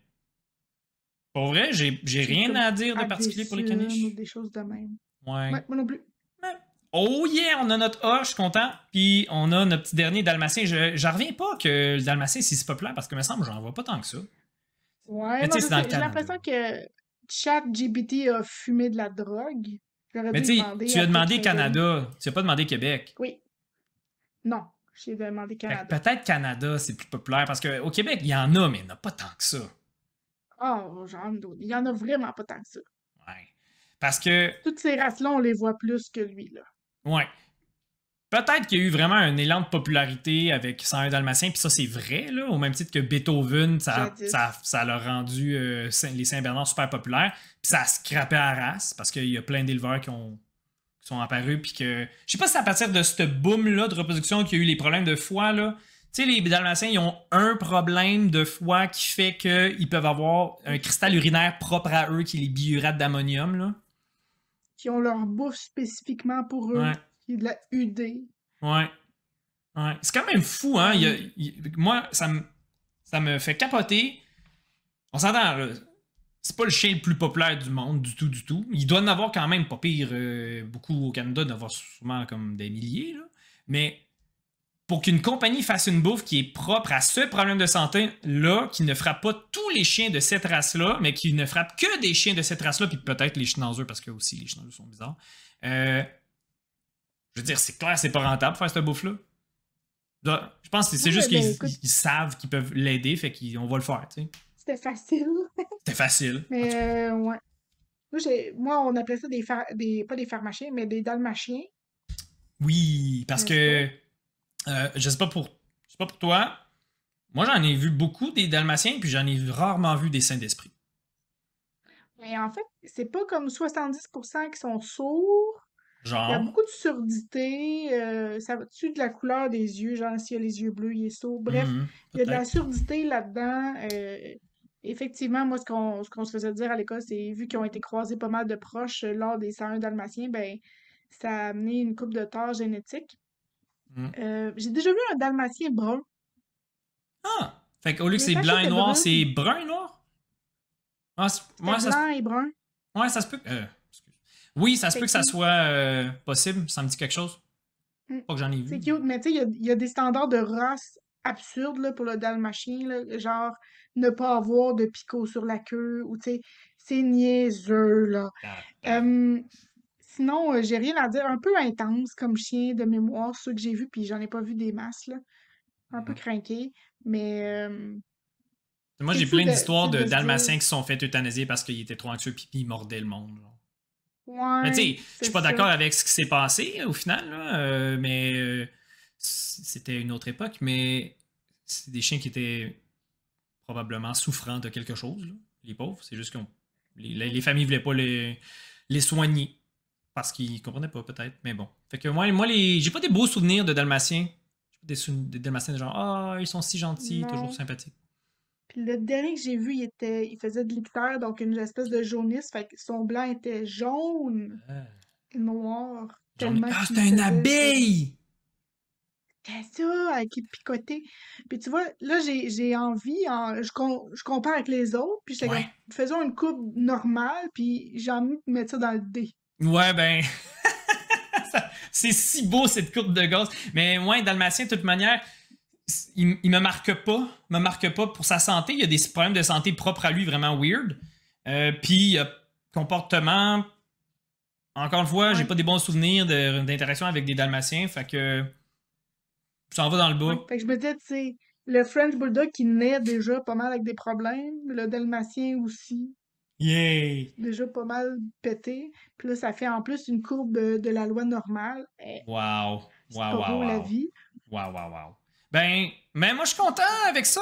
pour vrai, j'ai J'ai rien comme à dire de particulier pour les adhésion ou caniches. des choses de même. Ouais. Ouais, moi non plus. Ouais. Oh yeah, on a notre A, je suis content. Puis on a notre petit dernier dalmatien. J'en reviens pas que le dalmatien c'est si populaire parce que me semble j'en vois pas tant que ça. Ouais, Mais non, tu sais, je c'est dans le sais. J'ai Canada. l'impression que ChatGPT a fumé de la drogue. J'aurais Mais dû lui tu sais, demander tu as après qu'il demandé m'ait donné. Canada, tu as pas demandé Québec. Oui, non, j'ai demandé Fait que Canada. peut-être Canada, c'est plus populaire parce qu'au Québec, il y en a, mais il n'y en a pas tant que ça. Oh, j'en doute. Il y en a vraiment pas tant que ça. Ouais. Parce que, Toutes ces races-là, on les voit plus que lui, là. ouais. Peut-être qu'il y a eu vraiment un élan de popularité avec 101 Dalmatien, puis ça c'est vrai, là, au même titre que Beethoven, Jadis. ça l'a rendu les Saint-Bernard super populaires, puis ça a scrappé à la race, parce qu'il y a plein d'éleveurs qui sont apparus, puis que. Je sais pas si c'est à partir de ce boom-là de reproduction qu'il y a eu les problèmes de foie, là. Tu sais, les Dalmatiens, ils ont un problème de foie qui fait qu'ils peuvent avoir un cristal urinaire propre à eux, qui est les biurates d'ammonium, là. Qui ont leur bouffe spécifiquement pour eux, Ouais, qui est de la UD. ouais. Ouais. C'est quand même fou, hein. Ouais. Moi, ça me fait capoter. On s'entend, là. C'est pas le chien le plus populaire du monde, du tout, du tout. Il doit en avoir quand même pas pire, beaucoup au Canada, d'avoir sûrement comme des milliers, là. Mais pour qu'une compagnie fasse une bouffe qui est propre à ce problème de santé-là, qui ne frappe pas tous les chiens de cette race-là, mais qui ne frappe que des chiens de cette race-là, puis peut-être les schnauzers, parce que aussi les schnauzers sont bizarres. Euh, je veux dire, c'est clair, c'est pas rentable de faire cette bouffe-là. Je pense que c'est Ouais, juste ben écoute, qu'ils savent qu'ils peuvent l'aider, fait qu'on va le faire, tu sais. c'était facile. C'était facile, en tout cas. Mais ouais. Moi, on appelait ça pas des pharmaciens, mais des dalmatiens, Oui, parce n'est-ce pas? que je sais pas pour toi. Moi, j'en ai vu beaucoup des Dalmatiens, puis j'en ai rarement vu des Saints d'Esprit. Mais en fait, c'est pas comme 70% qui sont sourds. Il y a Genre. beaucoup de surdité. Ça va-tu de la couleur des yeux, genre s'il a les yeux bleus, il est sourd. Bref, il y a de la Peut-être. surdité là-dedans. Effectivement, moi, ce qu'on se faisait dire à l'école, c'est vu qu'ils ont été croisés pas mal de proches lors des 101 dalmatiens, ben, ça a amené une coupe de torts génétiques. Mhm. J'ai déjà vu un dalmatien brun. Ah! Fait qu'au lieu que Les c'est taches blanc et étaient noir, c'est brunes, brun et noir? Ah, c'était blanc et brun. ouais, ça se peut. Excuse. Oui, ça se peut C'était que ça cute. soit possible. Ça me dit quelque chose. Mm. Pas que j'en ai vu, C'est mais. cute, mais tu sais, il y a des standards de race absurdes là, pour le dalmatien, là, genre ne pas avoir de picot sur la queue, ou tu sais, c'est niaiseux, là. Euh, Sinon, j'ai rien à dire. Un peu intense comme chien de mémoire, ceux que j'ai vus, puis j'en ai pas vu des masses, là. Un peu Mhm. craqué, mais Moi, c'est j'ai fou plein de, tu d'histoires sais, de de se dire, Dalmatiens qui se sont fait euthanasier parce qu'ils étaient trop anxieux puis ils mordaient le monde, genre. Mais tu ouais, sais, je suis c'est pas ça. d'accord avec ce qui s'est passé au final, là, mais c'était une autre époque, mais c'est des chiens qui étaient probablement souffrants de quelque chose, là, les pauvres. C'est juste que les familles voulaient pas les soigner. Parce qu'ils comprenaient pas, peut-être. Mais bon. Fait que moi j'ai pas des beaux souvenirs de Dalmatiens. J'ai pas des Dalmatiens de genre, ah, ils sont si gentils, toujours Non. sympathiques. Puis le dernier que j'ai vu, il faisait de l'ictère, donc une espèce de jaunisse, fait que son blanc était jaune et noir, tellement Ah, qu'il c'était une faisait ça. abeille! C'était ça, qui picotait. Puis tu vois, là, j'ai envie, je compare avec les autres, puis j'étais Ouais. comme, faisons une coupe normale, puis j'ai envie de mettre ça dans le dé. Ouais, ben. C'est si beau cette courbe de gaz. Mais moi, Dalmatien, de toute manière, il me marque pas. Me marque pas pour sa santé. Il y a des problèmes de santé propres à lui, vraiment weird. Puis, comportement. Encore une fois, j'ai Ouais. pas des bons souvenirs d'interaction avec des Dalmatiens. Fait que. Ça en va dans le Ouais. bas. Fait que je me disais, tu sais, le French Bulldog qui naît déjà pas mal avec des problèmes, le Dalmatien aussi, Yay! déjà pas mal pété. Puis là, ça fait en plus une courbe de la loi normale. Wow. C'est Wow, pas wow, beau la wow. vie. Wow, wow, wow. Ben, mais moi, je suis content avec ça.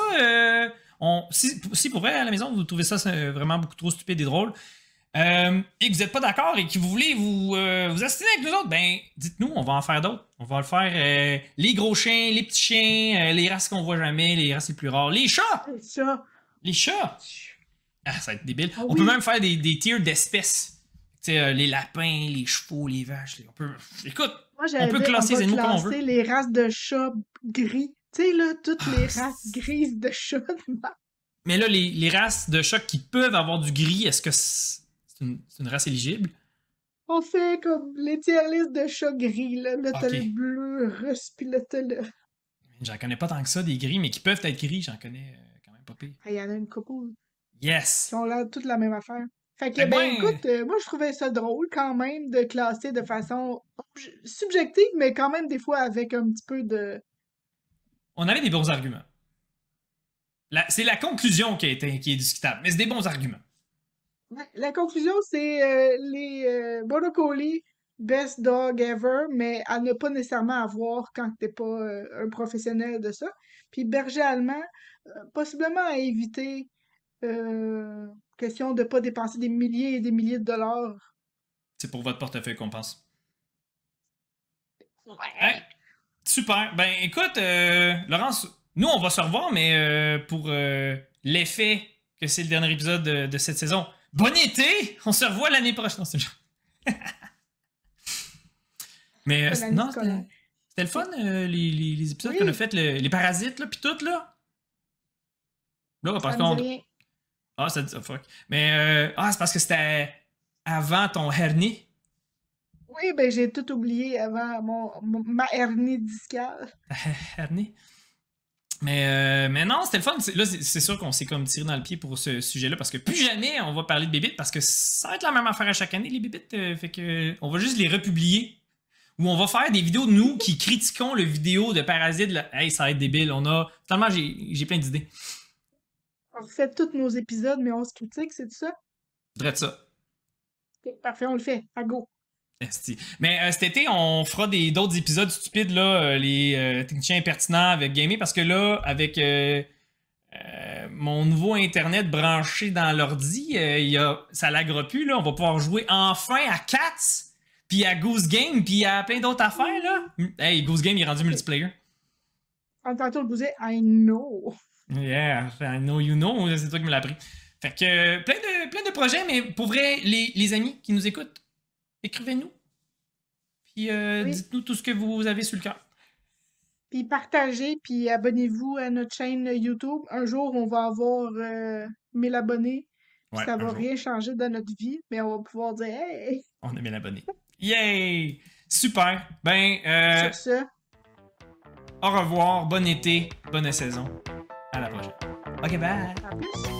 Si pour vrai, à la maison, vous trouvez ça vraiment beaucoup trop stupide et drôle, et que vous n'êtes pas d'accord et que vous voulez vous assiner avec nous autres, ben, dites-nous, on va en faire d'autres. On va le faire les gros chiens, les petits chiens, les races qu'on voit jamais, les races les plus rares, les chats! Ça. Les chats! Ah, ça va être débile. Ah On peut oui. même faire des tiers d'espèces. Tu sais, les lapins, les chevaux, les vaches. On peut... Écoute, Moi, on peut j'avais, on classer va les animaux comme on veut. classer les races de chats gris. Tu sais, là, toutes Ah, les races grises de chats. mais là, les races de chats qui peuvent avoir du gris, est-ce que c'est une race éligible? On fait comme les tier list de chats gris, là. Là, t'as Ok. le bleu russe, puis là, t'as le... J'en connais pas tant que ça, des gris, mais qui peuvent être gris, j'en connais quand même pas pire. Ah, il y en a une couple Yes! qui ont là toutes la même affaire. Fait que, Fait que ben, ouais, écoute, moi, je trouvais ça drôle quand même de classer de façon subjective, mais quand même des fois avec un petit peu de... on avait des bons arguments. C'est la conclusion qui est discutable, mais c'est des bons arguments. Ouais, la conclusion, c'est les Border Collie, best dog ever, mais à ne pas nécessairement avoir quand t'es pas un professionnel de ça. Puis berger allemand, possiblement à éviter, euh, question de pas dépenser des milliers et des milliers de dollars. C'est pour votre portefeuille qu'on pense. Hey, Ouais. super. Ben écoute, Laurence, nous on va se revoir, mais pour l'effet que c'est le dernier épisode de cette saison, bon été! On se revoit l'année prochaine. Non, c'est une joke. Mais Pas l'année non, scolaire. c'était le fun, les épisodes Oui, qu'on a fait, les parasites, là, pis tout, là. Là, parce ça me dit qu'on. rien. Ah, ça dit. Oh, fuck. Mais, c'est parce que c'était avant ton hernie. Oui, ben j'ai tout oublié avant ma hernie discale. Hernie. Mais non, c'était le fun. Là, c'est sûr qu'on s'est comme tiré dans le pied pour ce sujet-là parce que plus jamais on va parler de bébites parce que ça va être la même affaire à chaque année, les bébites. Fait que on va juste les republier. Ou on va faire des vidéos de nous qui critiquons le vidéo de Parasite. Là. Hey, ça va être débile. Finalement, j'ai plein d'idées. On fait tous nos épisodes, mais on se critique, c'est ça? Drette ça. Ok, parfait, on le fait. À go. Esti. Mais cet été, on fera d'autres épisodes stupides, là, les techniciens impertinents avec Gamey, parce que là, avec mon nouveau Internet branché dans l'ordi, ça lagra plus, là. On va pouvoir jouer enfin à Cats, puis à Goose Game, puis à plein d'autres affaires, là. Hey, Goose Game, il est rendu multiplayer. En tantôt, le disait I know. Yeah, I know you know, c'est toi qui me l'as appris. Fait que plein de projets, mais pour vrai, les amis qui nous écoutent, écrivez-nous. Puis Oui. dites-nous tout ce que vous avez sur le cœur. Puis partagez, puis abonnez-vous à notre chaîne YouTube. Un jour, on va avoir 1000 abonnés. Puis Ouais, ça un va jour. rien changer dans notre vie, mais on va pouvoir dire Hey! On a 1000 abonnés. Yay! Super! Ben, Sur ça, au revoir, bon été, bonne saison. À la prochaine. Ok, bye! à plus.